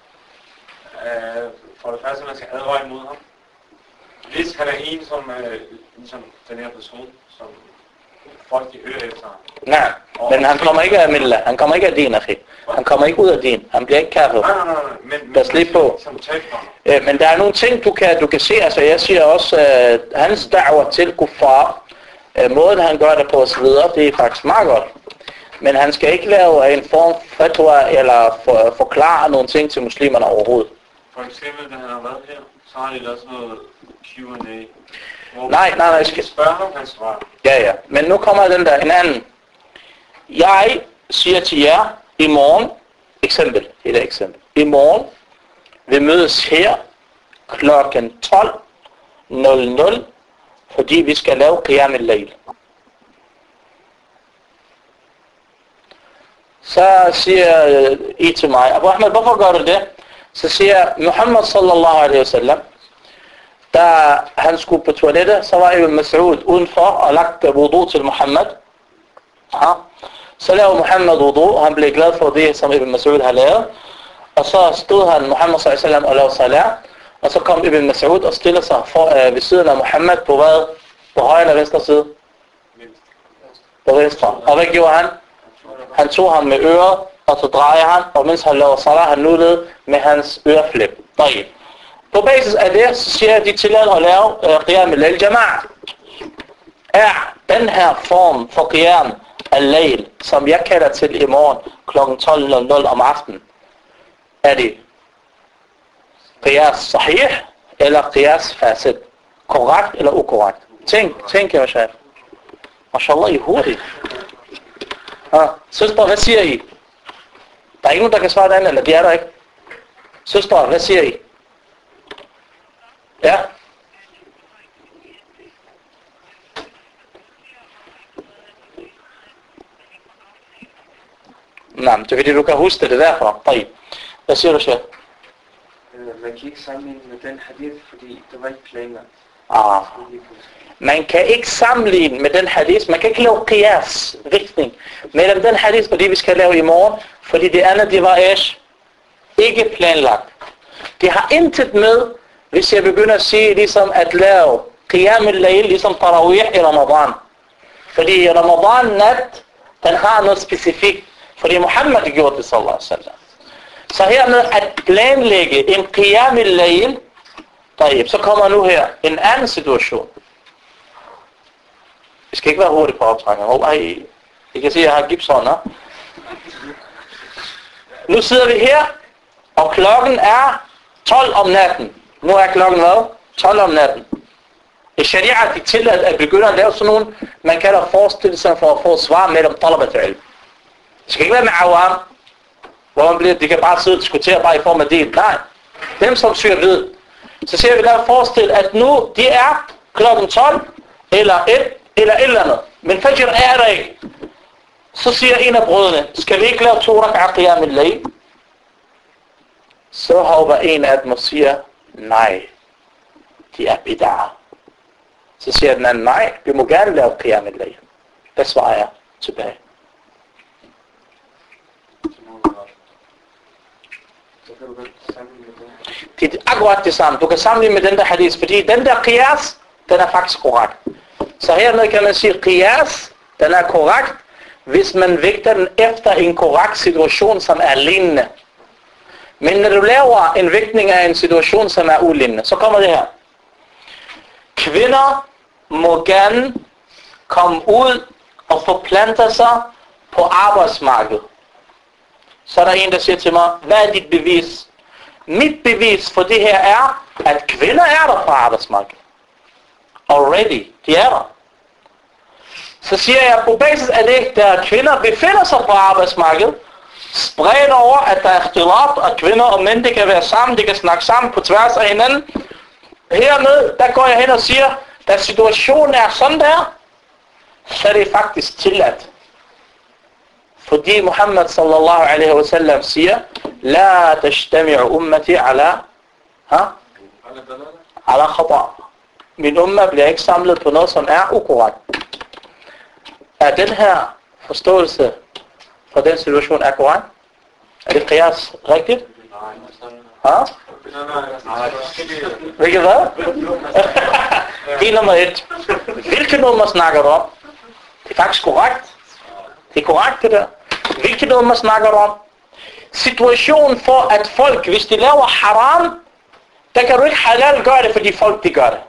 for det første, man skal advare imod ham. Hvis han er en, som den her person, som folk de hører efter ham. Nej, men han kommer ikke af Millah. Han kommer ikke af din, akhi. Han kommer ikke ud af din. Han bliver ikke kafir. Nej. Men der slip på. Men der er nogle ting, du kan se. Altså, jeg siger også, hans da'wah til kuffar, måden han gør det på osv., det er faktisk meget godt. Men han skal ikke lave en form fatwa eller forklare nogle ting til muslimerne overhovedet. For eksempel, da han har været her, så har de lavet sådan noget Q&A. Nej, jeg skal spørge ham, han svarer. Ja. Men nu kommer den der en anden. Jeg siger til jer, i morgen, eksempel. I morgen, vi mødes her klokken 12:00, fordi vi skal lave qiyam al-layl. Så siger I til mig, Abu Ahmed, hvorfor gør du det? Så siger Muhammad sallallahu alaihi wasallam, da han skulle på toilettet, så var Ibn Mas'ud udenfor og lagt wudu til Muhammad. Så lavede Muhammad wudu, han blev glad for det, som Ibn Mas'ud har lavet. Og så stod han, Muhammad sallallahu alaihi wasallam, og lavede salat. Og så kom Ibn Mas'ud og stiller sig ved siden af Muhammad på hvad? På højre eller venstre side? På venstre. Og hvad gjorde han? Han tog ham med øret, og så drejer han, og mens han laver salat, han nuttede med hans øreflip. På basis af det, så siger de tillader at lave qiyam al-layl jama'a. Er den her form for qiyam al-layl, som jeg kalder til i morgen kl. 12:00 om aftenen, er det qiyas sahih eller qiyas fasid? Korrekt eller ukorrekt? Tænk jeg, chef. Mashallah, I hurtigt. Søster, hvad siger I? Der er ikke nogen, der kan svare det andet, eller det er der ikke? Søster, hvad siger I? Ja? Nej, det er fordi du kan huske det derfor. Hvad siger du, chef? Man kan ikke sammenligne med den hadith, fordi det var ikke planlagt. Man kan ikke sammenligne med den hadith, man kan ikke lave qiyas, vægtning, mellem den hadith, fordi vi skal lave i morgen, fordi det andet, det var ikke planlagt. Det har intet med, hvis jeg begynder at sige, ligesom at lave qiyam al-layl, ligesom tarawih i Ramadan. Fordi Ramadan nat, den har noget specifikt, fordi Muhammad gjorde det, sallallahu alaihi wasallam. Så her med at planlægge en qiyam al-layl, så kommer nu her en anden situation. Vi skal ikke være hurtigt på optrækning. I kan se, at jeg har gipshånder. Nu sidder vi her, og klokken er 12 om natten. Nu er klokken hvad? 12 om natten. I sharia de tilladt at begynde at lave sådan nogle, man kalder forestillelser for at få svar med om talabat al. Det skal ikke være med awam, hvor de kan bare sidde og diskutere bare i form af det. Nej, dem som søger ved. Så ser vi der forestille, at nu de er klokken 12, eller 1, eller et eller andet. Men fajr er der ikke. Så siger en af brødrene, skal vi ikke lave 2 rak'ah qiyam al-layl? Så hopper en af dem og siger, nej, de er bid'ah. Så siger den anden, nej, vi må gerne lave qiyam al-layl. Hvad svarer jeg tilbage? Det er akkurat det samme. Du kan sammenligne med den der hadith, fordi den der qiyas, den er faktisk korrekt. Så hernede kan man sige, qiyas, den er korrekt, hvis man vægter den efter en korrekt situation, som er lignende. Men når du laver en vægtning af en situation, som er ulignende, så kommer det her. Kvinder må gerne komme ud og forplante sig på arbejdsmarkedet. Så er der en, der siger til mig, hvad er dit bevis? Mit bevis for det her er, at kvinder er der på arbejdsmarkedet. Already, de er der. Så siger jeg, på basis af det, der kvinder befinder sig på arbejdsmarkedet, spredt over, at der er ikhtilat, og kvinder og mænd, de kan være sammen, de kan snakke sammen på tværs af hinanden. Hernede, der går jeg hen og siger, da situationen er sådan der, så er det faktisk tilladt. Fordi Muhammad sallallahu alaihi wa sallam siger, la tashtami'u ummati ala khata. Min umma bliver ikke samlet på noget, som er ukorrekt. Er den her forståelse for den situation er korrekt? Er det qiyas rigtigt? Nej. Hvilket hvad? Det er nummer 1. Hvilket nummer snakker du om? Det er faktisk korrekt. Det er korrekt det der. Hvilket nummer snakker du om? Situationen for at folk, hvis de laver haram, der kan du ikke halal gøre det, fordi folk de gør det.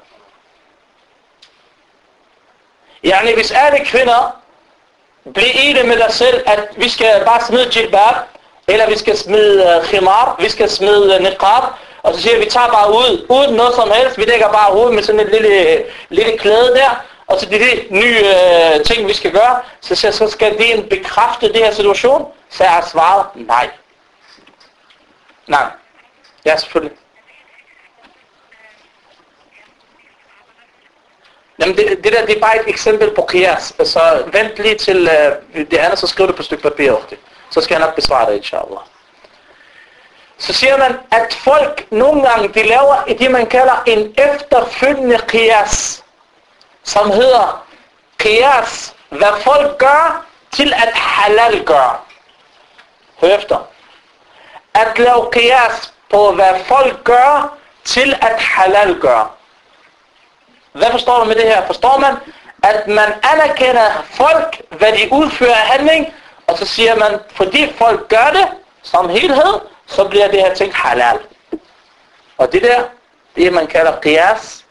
Yani hvis alle kvinder bliver enige med dig selv, at vi skal bare smide jilbab, eller vi skal smide khimar, vi skal smide niqab, og så siger vi tager bare ud, uden noget som helst, vi dækker bare hovedet med sådan et lille klæde der, og så det nye ting vi skal gøre, så skal det bekræfte det her situation, så er svaret nej. Nej. Ja, selvfølgelig. Jamen det der, det er bare et eksempel på qiyas, så vent lige til det andet, så skriv det på et stykke papir over det. Så skal jeg nok besvare det, inshallah. Så siger man, at folk nogle gange, de laver det, man kalder en efterfølgende qiyas, som hedder qiyas, hvad folk gør, til at halal gøre. Hør efter. At lave qiyas på, hvad folk gør, til at halal gøre. Hvad forstår du med det her? Forstår man, at man anerkender folk, hvad de udfører af handling, og så siger man, fordi folk gør det som helhed, så bliver det her ting halal. Og det der, det man kalder qiyas,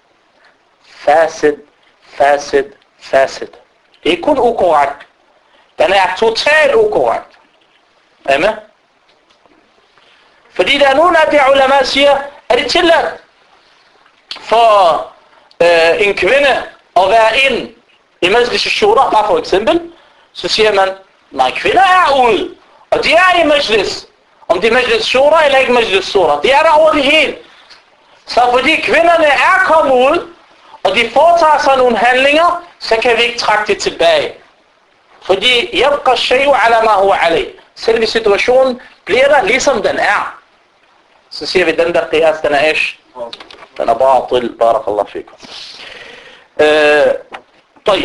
fasid. Det er kun ukorrekt. Den er totalt ukorrekt. Er I med? Fordi der er nogen af de ulama siger, er det tilladt for en kvinde at være ind i majlis shura, bare for eksempel, så siger man, nej, kvinder er ude, og de er i majlis. Om det er majlis shura eller ikke majlis shura, de er der over det hele. Så fordi kvinderne er kommet ud, og de foretager sig nogle handlinger, så kan vi ikke trække det tilbage. Fordi yabqa shay'u ala ma huwa alayh. Selve situationen bliver der ligesom den er. Så siger vi, den der qiyas, den er ish. Den er batil, barakallah fikum. طيب.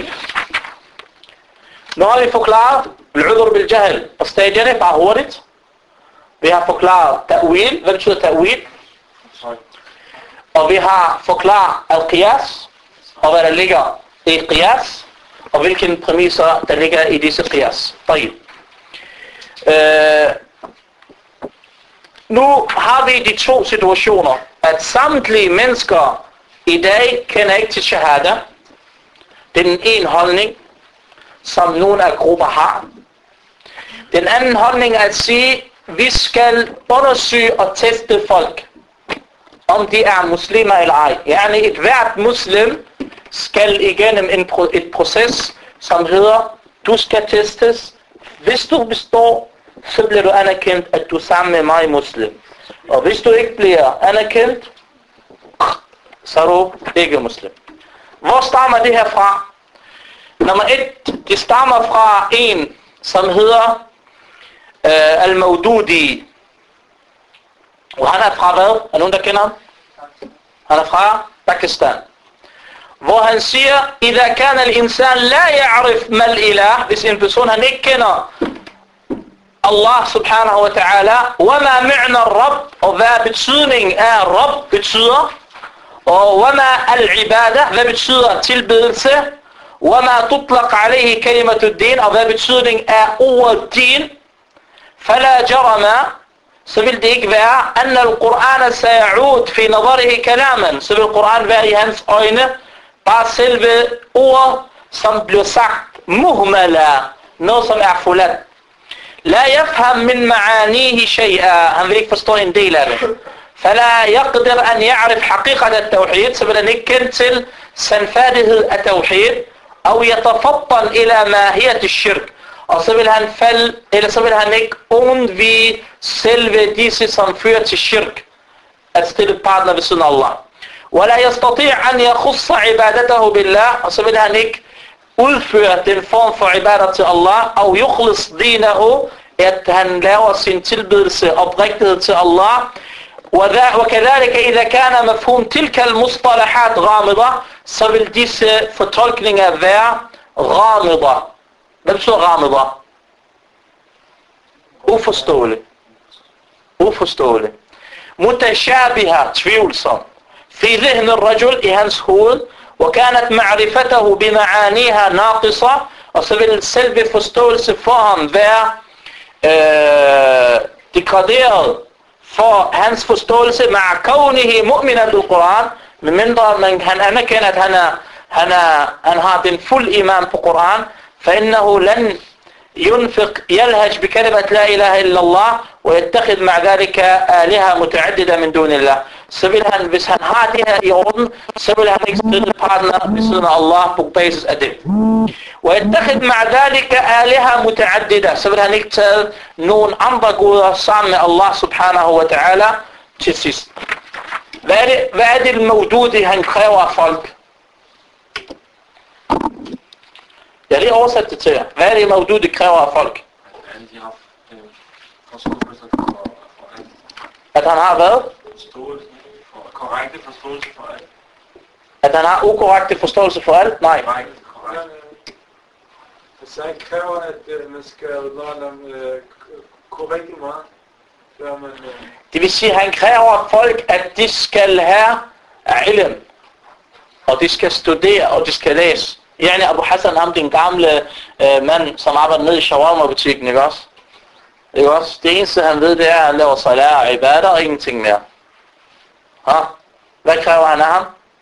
Nu har vi forklaret al-udhr bil-jahl og stadierne bare hurtigt. Vi har forklaret ta'wil. Hvad betyder ta'wil? Og vi har forklaret al-qiyas og hvad der ligger i qiyas og hvilke præmisser der ligger i disse qiyas. طيب. nu har vi de to situationer, at samtlige mennesker i dag kender ikke til shahada. Det er den ene holdning, som nogle af grupper har. Den anden holdning er at sige, vi skal undersøge og teste folk, om de er muslimer eller ej. Yani et hvert muslim skal igennem et proces, som hedder, du skal testes. Hvis du består, så bliver du anerkendt, at du er sammen med mig muslim. Og hvis du ikke bliver anerkendt, så er du ikke muslim. Hvor stammer det her fra? Nummer 1, det stammer fra en, som hedder Al-Mawdudi. Og han er fra hvad? Er nogen, der kender ham? Han er fra Pakistan. Hvor han siger, إذا كان الإنسان لا يعرف ما الإله, hvis en person han ikke kender Allah subhanahu wa ta'ala, وما معنى الرب, og hvad betydning af Rabb betyder, og وما العبادة, hvad betyder tilbedelse, وما تطلق عليه كلمة الدين, og hvad betydning af ordet din, فلا جرم, så vil det ikke være, أن القرآن سيعود في نظره كلاما, så vil Koran være i hans øjne bare selve ord, som bliver sagt, muhmala, noget som er forladt. La yafham min ma'anihi shay'a, han vil ikke forstå en del af det. فلا يقدر أن يعرف حقيقة التوحيد, så vil han ikke kende til sandfærdighed af tawhid, أو يتفطن إلى ماهية الشرك, og så vil han falde, eller så vil han ikke undvige selve disse, som fører til shirk, at stille partner ved siden af Allah. ولا يستطيع أن يخص عبادته بالله, og så vil han ikke udføre den form for ibadat til Allah, أو يخلص دينه, at han laver sin tilbedelse oprigtighed til Allah. وكذلك إذا كان مفهوم تلك المصطلحات غامضة, så vil disse fortolkninger være غامضة. Hvad betyder غامضة? Uforståelig. Uforståelig. متشابهة, tvivlsom. في ذهن الرجل, i hans hoved, وكانت معرفته بمعانيها ناقصة, og så vil selve forståelse for ham være degraderet for hans forståelse مع كونه مؤمنا بالقرآن, medmindre han anerkender, at han har den fuld iman på Koran, فإنه لن يلهج بكلمة لا إله إلا الله ويتخذ مع ذلك آلهة متعددة من دون الله. Så vil han, hvis han har det her i orden, så vil han ikke stille partner ved siden af Allah på basis af det. ويتخذ مع ذلك آلهة متعددة, så vil han ikke tage nogen andre guder sammen med Allah subhanahu wa ta'ala til sidst. Hvad er det Mawdudi, han kræver af folk? Jeg har lige oversat det til jer. Hvad er det Mawdudi kræver af folk? At han har hvad? Korrekte forståelse for alt. At han har ukorrekte forståelse for alt? Nej. Så han kræver, at man skal lade korrekte meget. Det vil sige, at han kræver af folk, at de skal have ilm. Og de skal studere, og de skal læse. Yani Abu Hassan, ham den gamle mand, som arbejder nede i shawarma-butikken, ikke også? Ikke også? Det eneste han ved, det er, at han laver salat og ibadah og ingenting mere. Ha? Hvad kræver han af ham?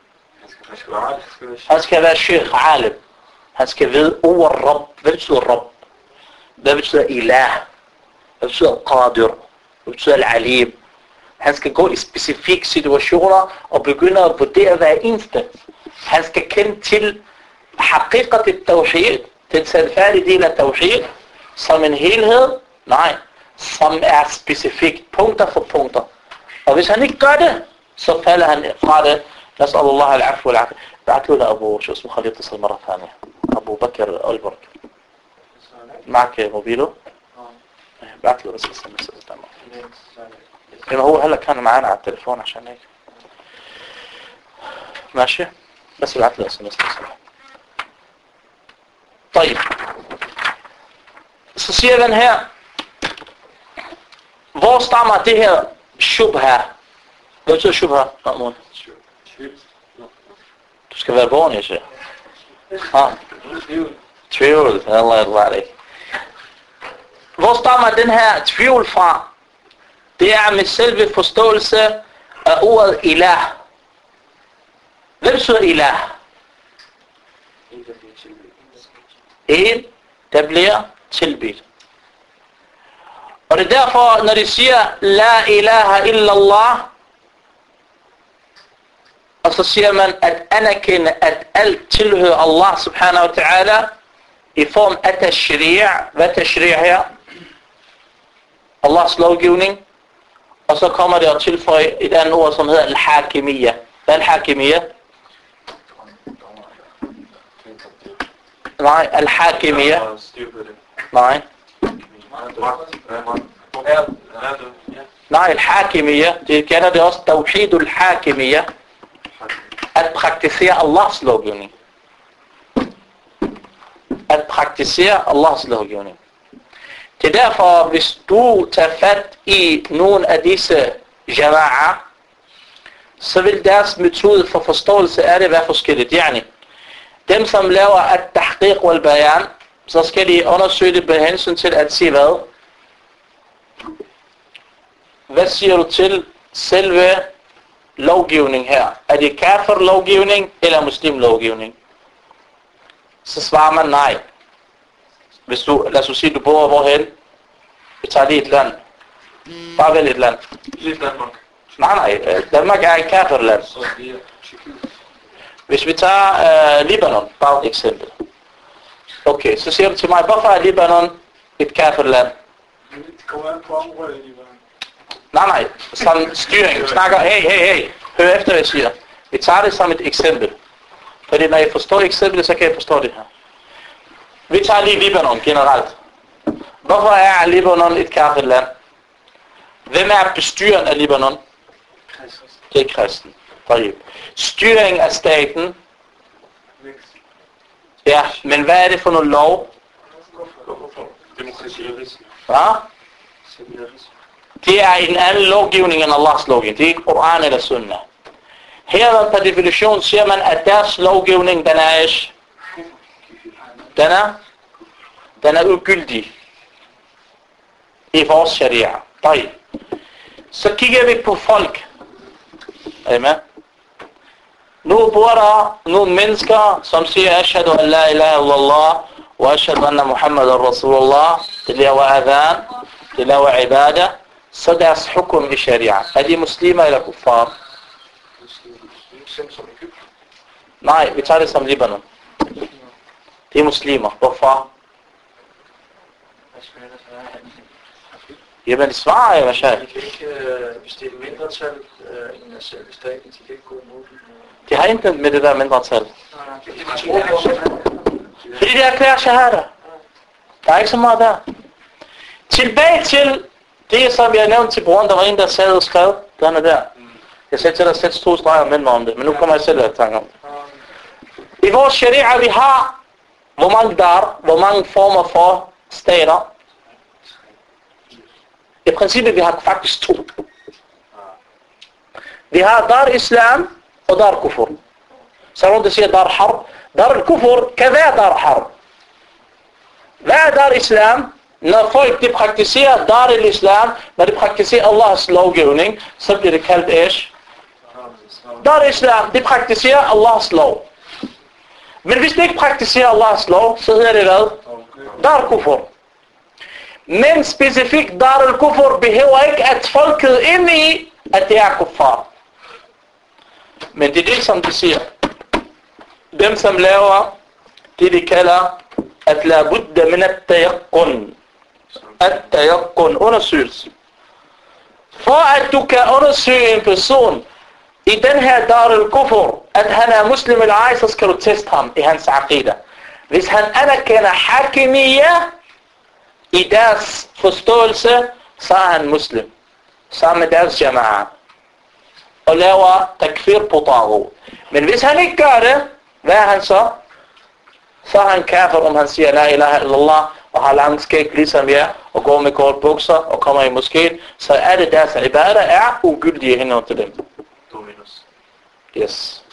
Han skal være sheikh, alim. Han skal vide ordet Rabb. Hvad betyder Rabb? Hvad betyder ilah? Hvad betyder qadir? Hvad betyder al-alim? Han skal gå i specifikke situationer og begynde at vurdere hver eneste. Han skal kende til haqiqat al-tawhid, den sandfærdige del af tawhid, som en helhed, nej, som er specifikt, punkter for punkter. Og hvis han ikke gør det, så falder han fra det. نسأل الله العفو والعافية. بعت له لأبو شو اسمه خليه يتصل مرة ثانية. أبو بكر ألبرك. معك موبيله؟ بعت له بس تمام. لأنه هو هلا كان معانا على التليفون عشان هيك. ماشي؟ بس بعت له SMS. طيب. Så siger den her, hvor stammer det her shubha? Hvad betyder shubha? Du skal være born, jeg siger. Tvivl. Allah er dig. Hvor stammer den her tvivl fra? det er med selve forståelse af ordet ilah. Hvad betyder ilah? En, der bliver tilbedt. Og det er derfor, når de siger, la ilaha illallah, og så siger man, at anerkende, at alt tilhører Allah subhanahu wa ta'ala, i form af tashri'. Hvad tashri' her? Allahs lovgivning. Og så kommer det at tilføje et andet ord, som hedder al-hakimiyya. Hvad er al-hakimiyya? Nej, al-hakimiyya. Nej. Nej, al-hakimiyya. Det kalder det også tawhidul hakimiyya. At praktisere Allahs lovgivning. At praktisere Allahs lovgivning. Det er derfor, hvis du tager fat i nogle af disse jama'a, så vil deres metode for forståelse af det være forskelligt. Yani, dem som laver at-tahqiq wal-bayan, så skal de undersøge det med hensyn til at sige hvad? Hvad siger du til selve lovgivning her? Er det kafir lovgivning eller muslim lovgivning? Så svarer man nej. Hvis du, lad os sige, du bor hvorhen? Vi tager lige et land. Bare vælg et land. Lige Danmark. Nej, Danmark er et kafirland. Hvis vi tager Libanon, bare et eksempel. Okay, så siger du til mig, hvorfor er Libanon et kafirland? Det kommer an på området i Libanon. Nej, som styring. Vi snakker, hey, hør efter, hvad jeg siger. Vi tager det som et eksempel. Fordi når jeg forstår eksemplet, så kan jeg forstå det her. Vi tager lige Libanon generelt. Hvorfor er Libanon et kafirland? Hvem er bestyreren af Libanon? Det er kristen. Styring af staten. Ja, men hvad er det for noget lov? Hvad? Det er en anden lovgivning end Allahs lovgivning. Det er ikke Koran eller Sunnah. Her per definition siger man, at deres lovgivning, den er ugyldig i vores sharia. Så kigger vi på folk. Er I med? Nu bor der nogle mennesker, som siger, Ashhadu an la ilaha illallah, wa ashhadu anna Muhammadan Rasulullah. De laver adhan, de laver ibadah. Så deres hukum i sharia. Er de muslimer eller kuffar? Nej, vi tager det som Libanon. De er muslimer. Hvorfor? Jamen det svarer jo, hvad siger? De kan ikke bestille mindretal end selv i staten, de kan ikke gå imod. De har intet med det der mindretal. Fordi de erklærer shahada. Der er ikke så meget der. Tilbage til det, som jeg nævnte til broren, der var en, der sad og skrev. Den er der. Jeg sagde til dig at sætte 2 streger og minde mig om det, men nu kommer jeg selv at tanke om det. I vores sharia, vi har hvor mange former for stater. I princippet, vi har faktisk 2. Vi har Dar Islam og Dar Kufur. Så rundt siger Dar Harb. Dar Kufur kan være Dar Harb. Hvad er Dar Islam? Når folk de praktiserer Dar Islam, når de praktiserer Allahs lovgivning, så bliver det kaldt Ish. Dar Islam, de praktiserer Allahs lov. Men hvis de ikke praktiserer Allahs lov, så hedder det hvad? Dar Kufur. Men specifikt Dar al-Kufur behøver ikke at folket ind i, at det er kuffar. Men det er det, som de siger. Dem, som laver det, de kalder at la budda min at-tayaqqun. At-tayaqqun, undersøgelse. For at du kan undersøge en person i den her Dar al-Kufur, at han er muslim eller ej, så skal du teste ham i hans aqida. Hvis han anerkender hakimiyya i deres forståelse, så er han muslim. Sammen med deres jama'a. Og laver takfir på taghut. Men hvis han ikke gør det, hvad er han så? Så er han kafir, om han siger la ilaha illallah, og har lang skæg ligesom jeg, og går med kort bukser, og kommer i moskeen, så er det deres ibadah er ugyldige henhold til dem. Yes.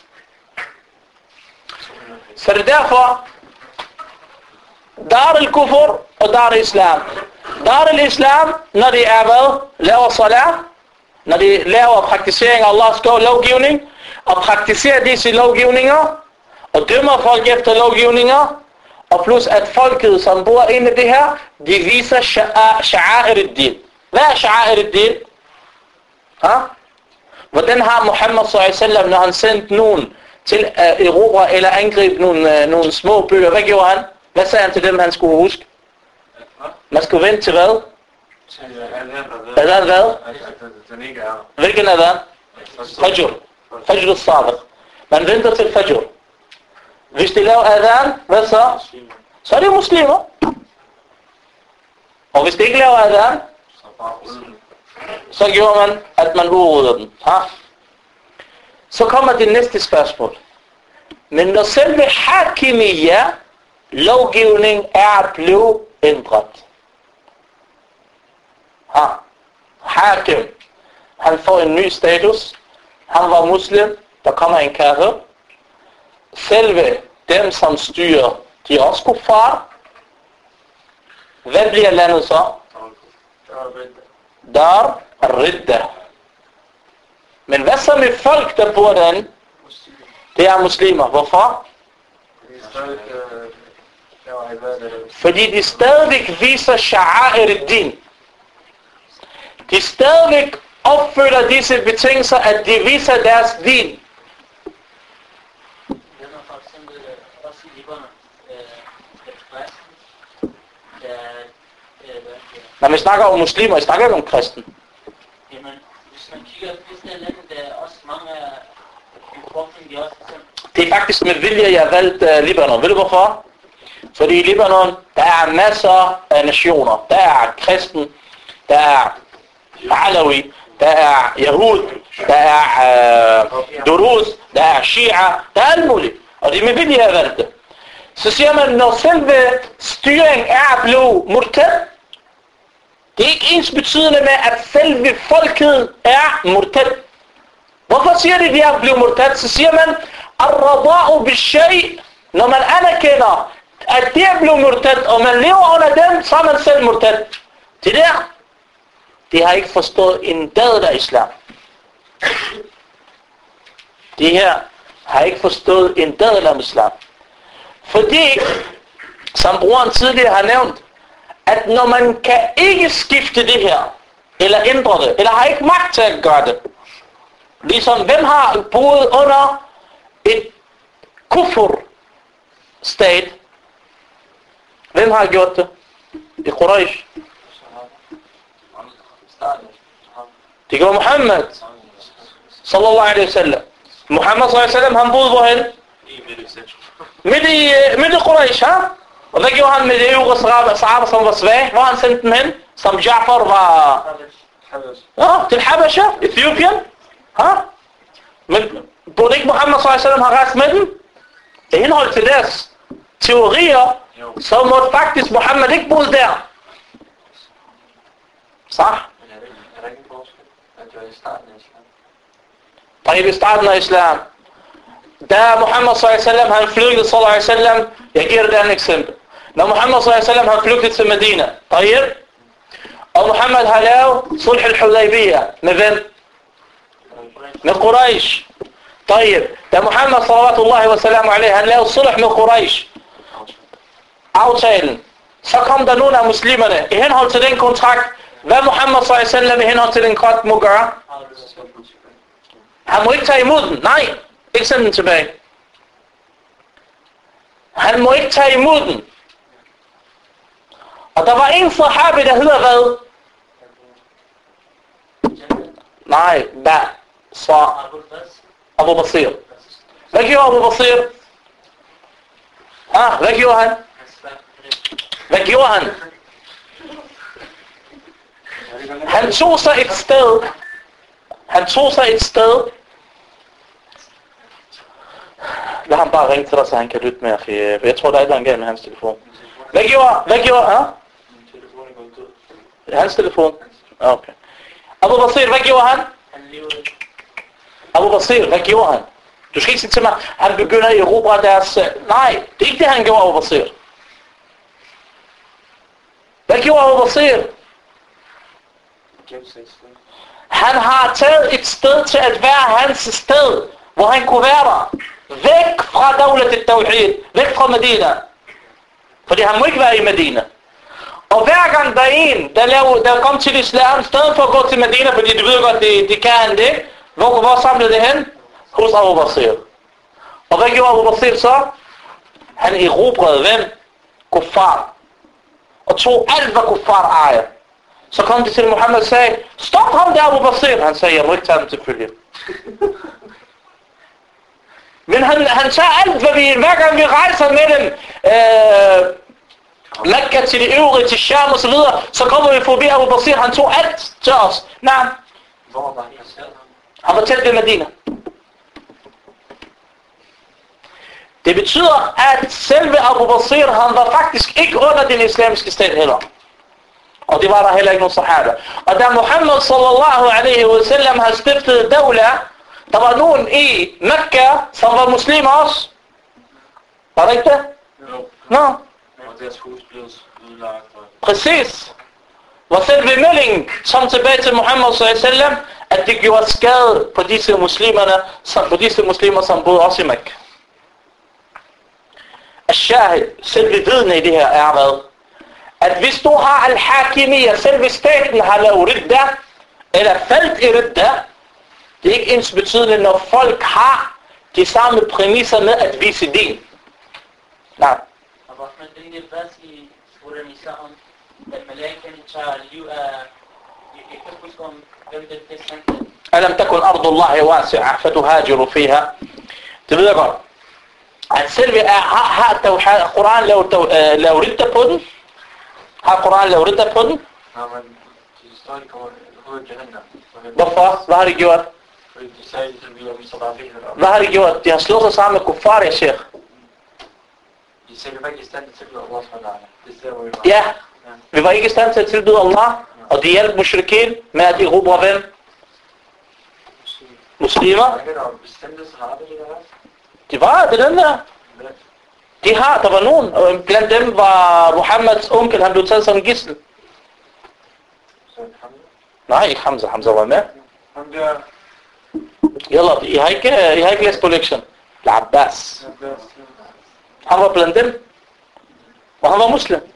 Så det er derfor, Dar al-Kufur og Dar al-Islam. Dar al-Islam, når de er hvad? Laver salat, når de laver praktisering af Allahs lovgivning, og praktiserer disse lovgivninger, og dømmer folk efter lovgivninger, og plus at folket, som bor inde i det her, de viser sha'air al-din. Hvad er sha'air al-din? Hvordan har Muhammad s.a.v. når han sendte nogen til at erobre eller angribe nogle små bøger? Hvad gjorde han? Hvad sagde han til dem, han skulle huske? Man skulle vente til hvad? Adhan hvad? Hvilken adhan? Fajr. Fajr al-Sadiq. Man venter til Fajr. Hvis de laver adhan, hvad så? Så er det muslimer. Og hvis de ikke laver adhan, så gjorde man, at man udrydder den. Så kommer det næste spørgsmål. Men når selve hakimiyya, lovgivning, er blevet ændret. Hakim, han får en ny status. Han var muslim, der kommer en kafir. Selve dem, som styrer, de er også kuffar. Hvad bliver landet så? Dar al-Ridda. Men hvad så med folk, der bor derinde? Det er muslimer. Hvorfor? Fordi de stadigvæk viser sha'air al-din. De stadigvæk opfylder disse betingelser, at de viser deres din. Når vi snakker om muslimer, vi snakker ikke om kristen. Jamen, hvis man kigger på det land, der er også mange befolkninger, de også... Det er faktisk med vilje, jeg har valgt Libanon. Ved du hvorfor? Fordi i Libanon, der er masser af nationer. Der er kristen, der er Alawi, der er Yahud, der er Duruz, der er Shia, der er alt muligt. Og det er med vilje, jeg har valgt det. Så siger man, når selve styring er blevet murtad, det er ikke ens betydende med, at selve folket er murtad. Hvorfor siger de er blevet murtad? Så siger man, al-rada'u bil-shay, når man anerkender, at det er blevet murtad, og man lever under dem, så er man selv murtad. Det der, de har ikke forstået en dad af islam. De her har ikke forstået en dad af islam. Fordi, som brugeren tidligere har nævnt, at når man kan ikke skifte det her, eller ændre det, eller har ikke magt til at gøre det, ligesom hvem har boet under et kufur-stat? Hvem har gjort det? Det er Quraysh. Det gjorde Muhammad sallallahu alaihi wasallam. Muhammad sallallahu alaihi wasallam, han boede hvorhen? Midt i Quraysh, Og hvad gjorde han med de øvrige sahaber, som var svage? Hvor han sendte dem hen? Som Ja'far var... til Habasha, Etiopien. Men burde ikke Muhammad s.a.v. have rejst med dem? I henhold til deres teorier, så måtte faktisk Muhammad ikke bo der. Så? I starten af islam. Da Muhammad s.a.v. han flygtede s.a.v. Jeg giver dig et eksempel. Når Muhammad s.a.v. han flygtede til Medina. Og Muhammad har lavet sulh al-Hudaybiyah. Med hvem? Med Quraysh. Da Muhammad s.a.v. han lavede sulh med Quraysh. Aftalen. Så kom der nogle af muslimerne. I henhold til den kontrakt. Hvad Muhammad s.a.v. i henhold til den kontrakt må gøre? Han må ikke tage imod den. Nej. Ikke sende den tilbage. Han må ikke tage imod den. Og der var en sahabi, der hedder hvad? Nej, hvad? Så Abu Basir. Hvad gjorde Abu Basir? Hvad gjorde han? Hvad gjorde han? Han tog sig et sted. Lad ham bare ringe til dig, så han kan lytte med. Jeg tror, der er et eller andet galt med hans telefon. Hvad gjorde? Hans telefon? Okay. Abu Basir, hvad gjorde han? Abu Basir, hvad gjorde han? Du skal ikke sige til mig, han begynder at erobre deres... Nej, det er ikke det, han gjorde, Abu Basir. Hvad gjorde Abu Basir? Han har taget et sted til at være hans sted, hvor han kunne være der. Væk fra Dawlat al-Tawhid. Væk fra Medina. Fordi han må ikke være i Medina. Og hver gang der er en, der kom til islam, stedet for at gå til Medina, fordi de ved godt, de kan det, hvor samlede det hen? Hos Abu Basir. Og hvad gjorde Abu Basir så? Han erobrede hvem? Kuffar. Og tog alt, hvad kuffar ejer. Så kom de til Muhammed og sagde, stop ham der Abu Basir. Han sagde, jeg må ikke tage dem til følge. Men han tager alt, hver gang vi rejser med dem, Mekka til det øvrige, til Sham og så videre, så kommer vi forbi Abu Basir, han tog alt til os. Nej. Hvor var han placeret? Han var tæt ved Medina. Det betyder, at selve Abu Basir, han var faktisk ikke under den islamiske stat heller. Og det var der heller ikke nogen sahaba. Og da Muhammad sallallahu alaihi wa sallam har stiftet dawla, der var nogen i Mekka, som var muslimer også. Var det ikke det? Jo. Nå. Og deres hus blev udlagt. Præcis. Var selve meldingen, som tilbage til Muhammad sallallahu alaihi wa sallam, at det gjorde skade på disse muslimer, som boede også i Mekka. Al-Shahid, selve vidne i det her er hvad? At hvis du har al-Hakimiyya, selve staten har lavet ridda, eller faldt i ridda, det er ikke ens betydende, når folk har de samme præmisser med at vise din. Nej. Og hvorfor er det ikke vers i Surah Nisa om, at malaikerne tager liv af... Jeg kan ikke huske om, hvem det er sandt. Alam takun ardullahi wasi'a, fatuhajiru fiha. Det ved jeg godt. At selve har Koran lavet ridda på den? Har Koran lavet ridda på den? Nej, men de står ikke over Jahannam. Hvorfor? Hvad har de gjort? Fordi de sagde, at vi er mistadafine. Hvad har de gjort? De har slået sig sammen med kuffar, jeg siger. De sagde, at vi var ikke i stand til at tilbyde Allah SWT. Det ser vi var. Ja, vi var ikke i stand til at tilbyde Allah, og de hjalp mushrikin med at erobre hvem? Muslimer. Der var bestemte sahaber, det der. De var det den der. Der var nogen, og blandt dem var Muhammeds onkel, han blev taget som en gidsel. Nej, ikke Hamza. Hamza var med. Ham der... Jalla, I har ikke læst på lektion. Abbas. Han var blandt dem. Og han var muslim.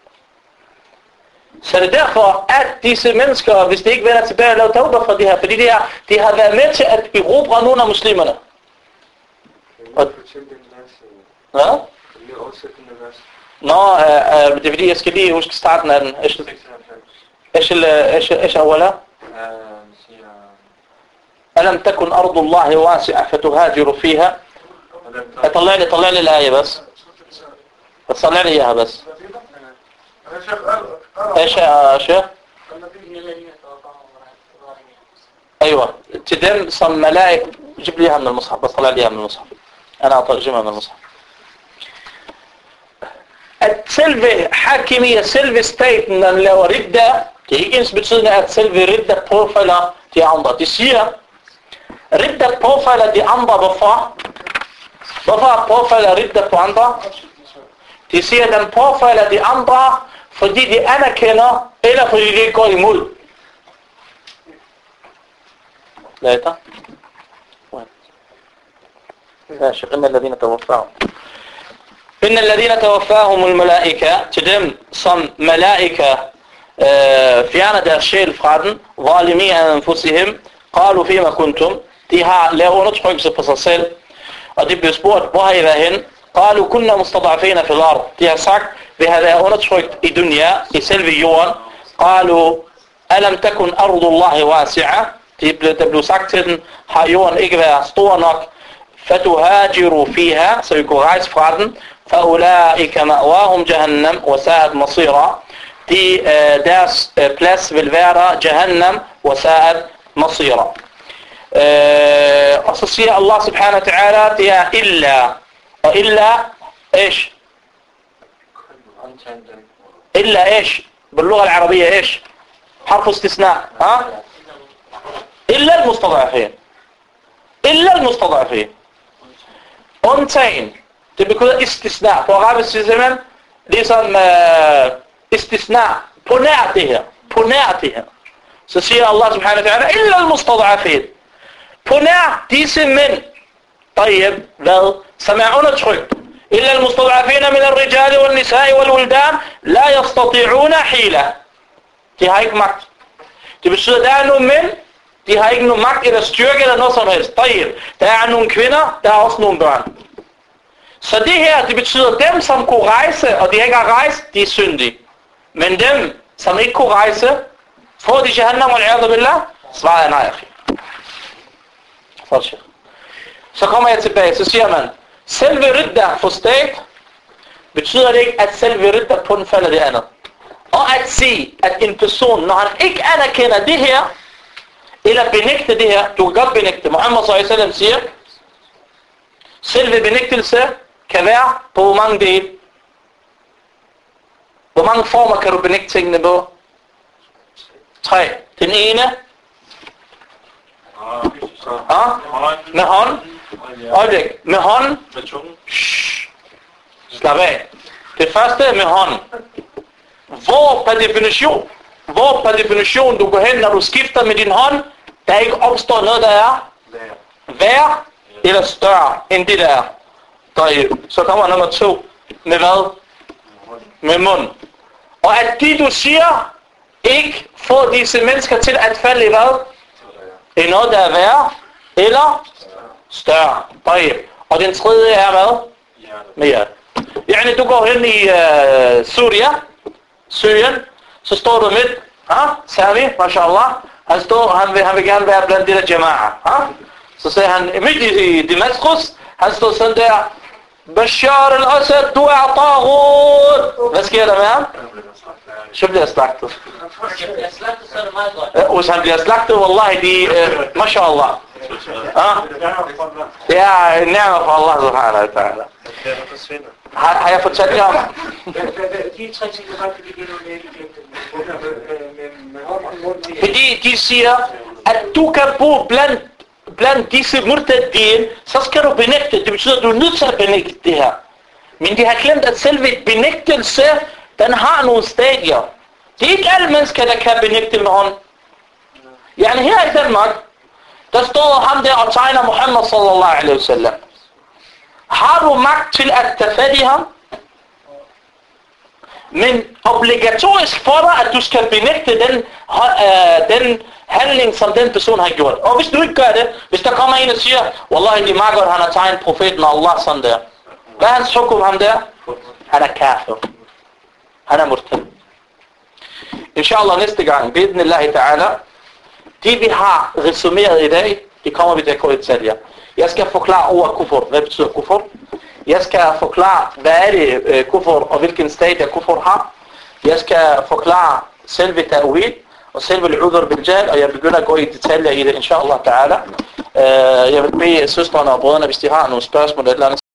Så det er derfor, at disse mennesker, hvis de ikke vender tilbage og laver tawbah fra det her, fordi de har været med til at erobre nogle af muslimerne. Og... Hvad? Nå, det er fordi, jeg skal lige huske starten af den. إيش أولا؟ ألم تكن أرض الله واسعة فتهاجر فيها. طلع لي الآية بس طلع لي إياها بس. إيش يا شيخ؟ أيوة تدم صم ملائك. جيب لي إياها من المصحف بس طلع لي إياها من المصحف. أنا أترجمها من المصحف. Selve hakimiyya, selve staten, den laver ridda. Det er ikke ens betydende, at selve ridda påfalder de andre. De siger, ridda påfalder de andre. Hvorfor? Hvorfor påfalder ridda på andre? De siger, at den påfalder de andre, fordi de anerkender, eller fordi de går imod. Later. Ja, شغلنا الذين توفاهم. إن الذين توفاهم الملائكة til dem som malaika fjerner deres sjæl fra den, ظالمي أنفسهم قالوا فيما كنتم. De har lavet undertrykkelse på sig selv, og de blev spurgt, hvor har I været hen? قالوا كنا مستضعفين في الأرض. De har sagt, vi har været undertrykt i dunya, i selve jorden. قالوا ألم تكن أرض الله واسعة. Der blev sagt til den, har jorden ikke været stor nok? فتهاجروا فيها, så vi kunne rejse fra den. فأولئك مأواهم جهنم وساءت مصيرا. Deres plads vil være der, Jahannam, وساءت مصيرا. Og så siger Allah subhanahu wa ta'ala, det er illa. Og illa, ايش? illa ايش؟ باللغة العربية ايش؟ حرف استثناء. ها؟ إلا المستضعفين. إلا المستضعفين. Undtagen. Det betyder istisna. På arabisk siger man, ligesom istisna. På nær det her. På nær det her. Så siger Allah subhanahu wa ta'ala, illa al-mustad'afin. På nær disse mænd, hvad? Som er undertrykt. Illa al-mustad'afin min al-rijali wal-nisa'i wal-wildan la yastati'una hila. De har ikke magt. Det betyder, at der er nogle mænd, de har ikke nogen magt eller styrke eller noget som helst. Der er nogle kvinder, der er også nogle børn. Så det her, det betyder, dem som kunne rejse, og de ikke har rejst, de er syndige. Men dem, som ikke kunne rejse, får de jahannam wal-'iyadhu billah? Svaret er nej. Fortsæt. Så kommer jeg tilbage, så siger man, selve ridda for stat, betyder det ikke, at selve ridda på den falder det andet. Og at sige, at en person, når han ikke anerkender det her, eller benægter det her, du kan godt benægte. Muhammad s.a.v. siger, selve benægtelse kan være på hvor mange dele. Hvor mange former kan du benægte tingene på? 3. Den ene. Med hånd. Øjeblik. Med hånd. Slap af. Det første med hånd. Hvor per definition du går hen, når du skifter med din hånd, der ikke opstår noget, der er værre eller større end det der. Så kommer nummer 2. Med hvad? Med mund. Og at de du siger, ikke får disse mennesker til at falde i hvad? I noget, der er værre eller større. Og den tredje er hvad? Med hjertet. Yani du går hen i Syrien, så står du midt, Sami, mashallah, han vil gerne være blandt de der jama'a. Så siger han, midt i Damaskus, han står sådan der, Bashar al-Assad, du er taghut. Hvad sker der med ham? Så bliver slagtet. Hvis han bliver slagtet, wallahi, mashallah. Det er en nærmere for Allah subhanahu wa ta'ala. Har jeg fortalt jer om? Fordi de siger, at du kan bo blandt disse murtadin, så skal du benægte. Det betyder, at du er nødt til at benægte det her. Men de har glemt, at selve benægtelse, den har nogle stadier. Det er ikke alle mennesker, der kan benægte med hånd. Yani her i Danmark, der står ham der og tegner Muhammad sallallahu alaihi wasallam. Har du magt til at tage fat i ham? Men obligatorisk for dig, at du skal benægte den handling, som den person har gjort. Og hvis du ikke gør det, hvis der kommer en og siger, wallahi, det er meget godt, han har tegnet profeten og Allah sådan der. Hvad er hans hukum ham der? Han er kafir. Han er murtad. Inshallah næste gang, bi'idhnillahi ta'ala, det vi har resumeret i dag, det kommer vi til at gå i detaljer. Jeg skal forklare ordet kufur. Hvad betyder kufur? Jeg skal forklare, hvad er det kufur, og hvilken stadie kufur har. Jeg skal forklare selve ta'wil, og selve al-udhr bil-jahl, og jeg begynder at gå i detaljer i det, inshallah ta'ala. Jeg vil bede søstrene og brødrene, hvis de har nogle spørgsmål eller andet.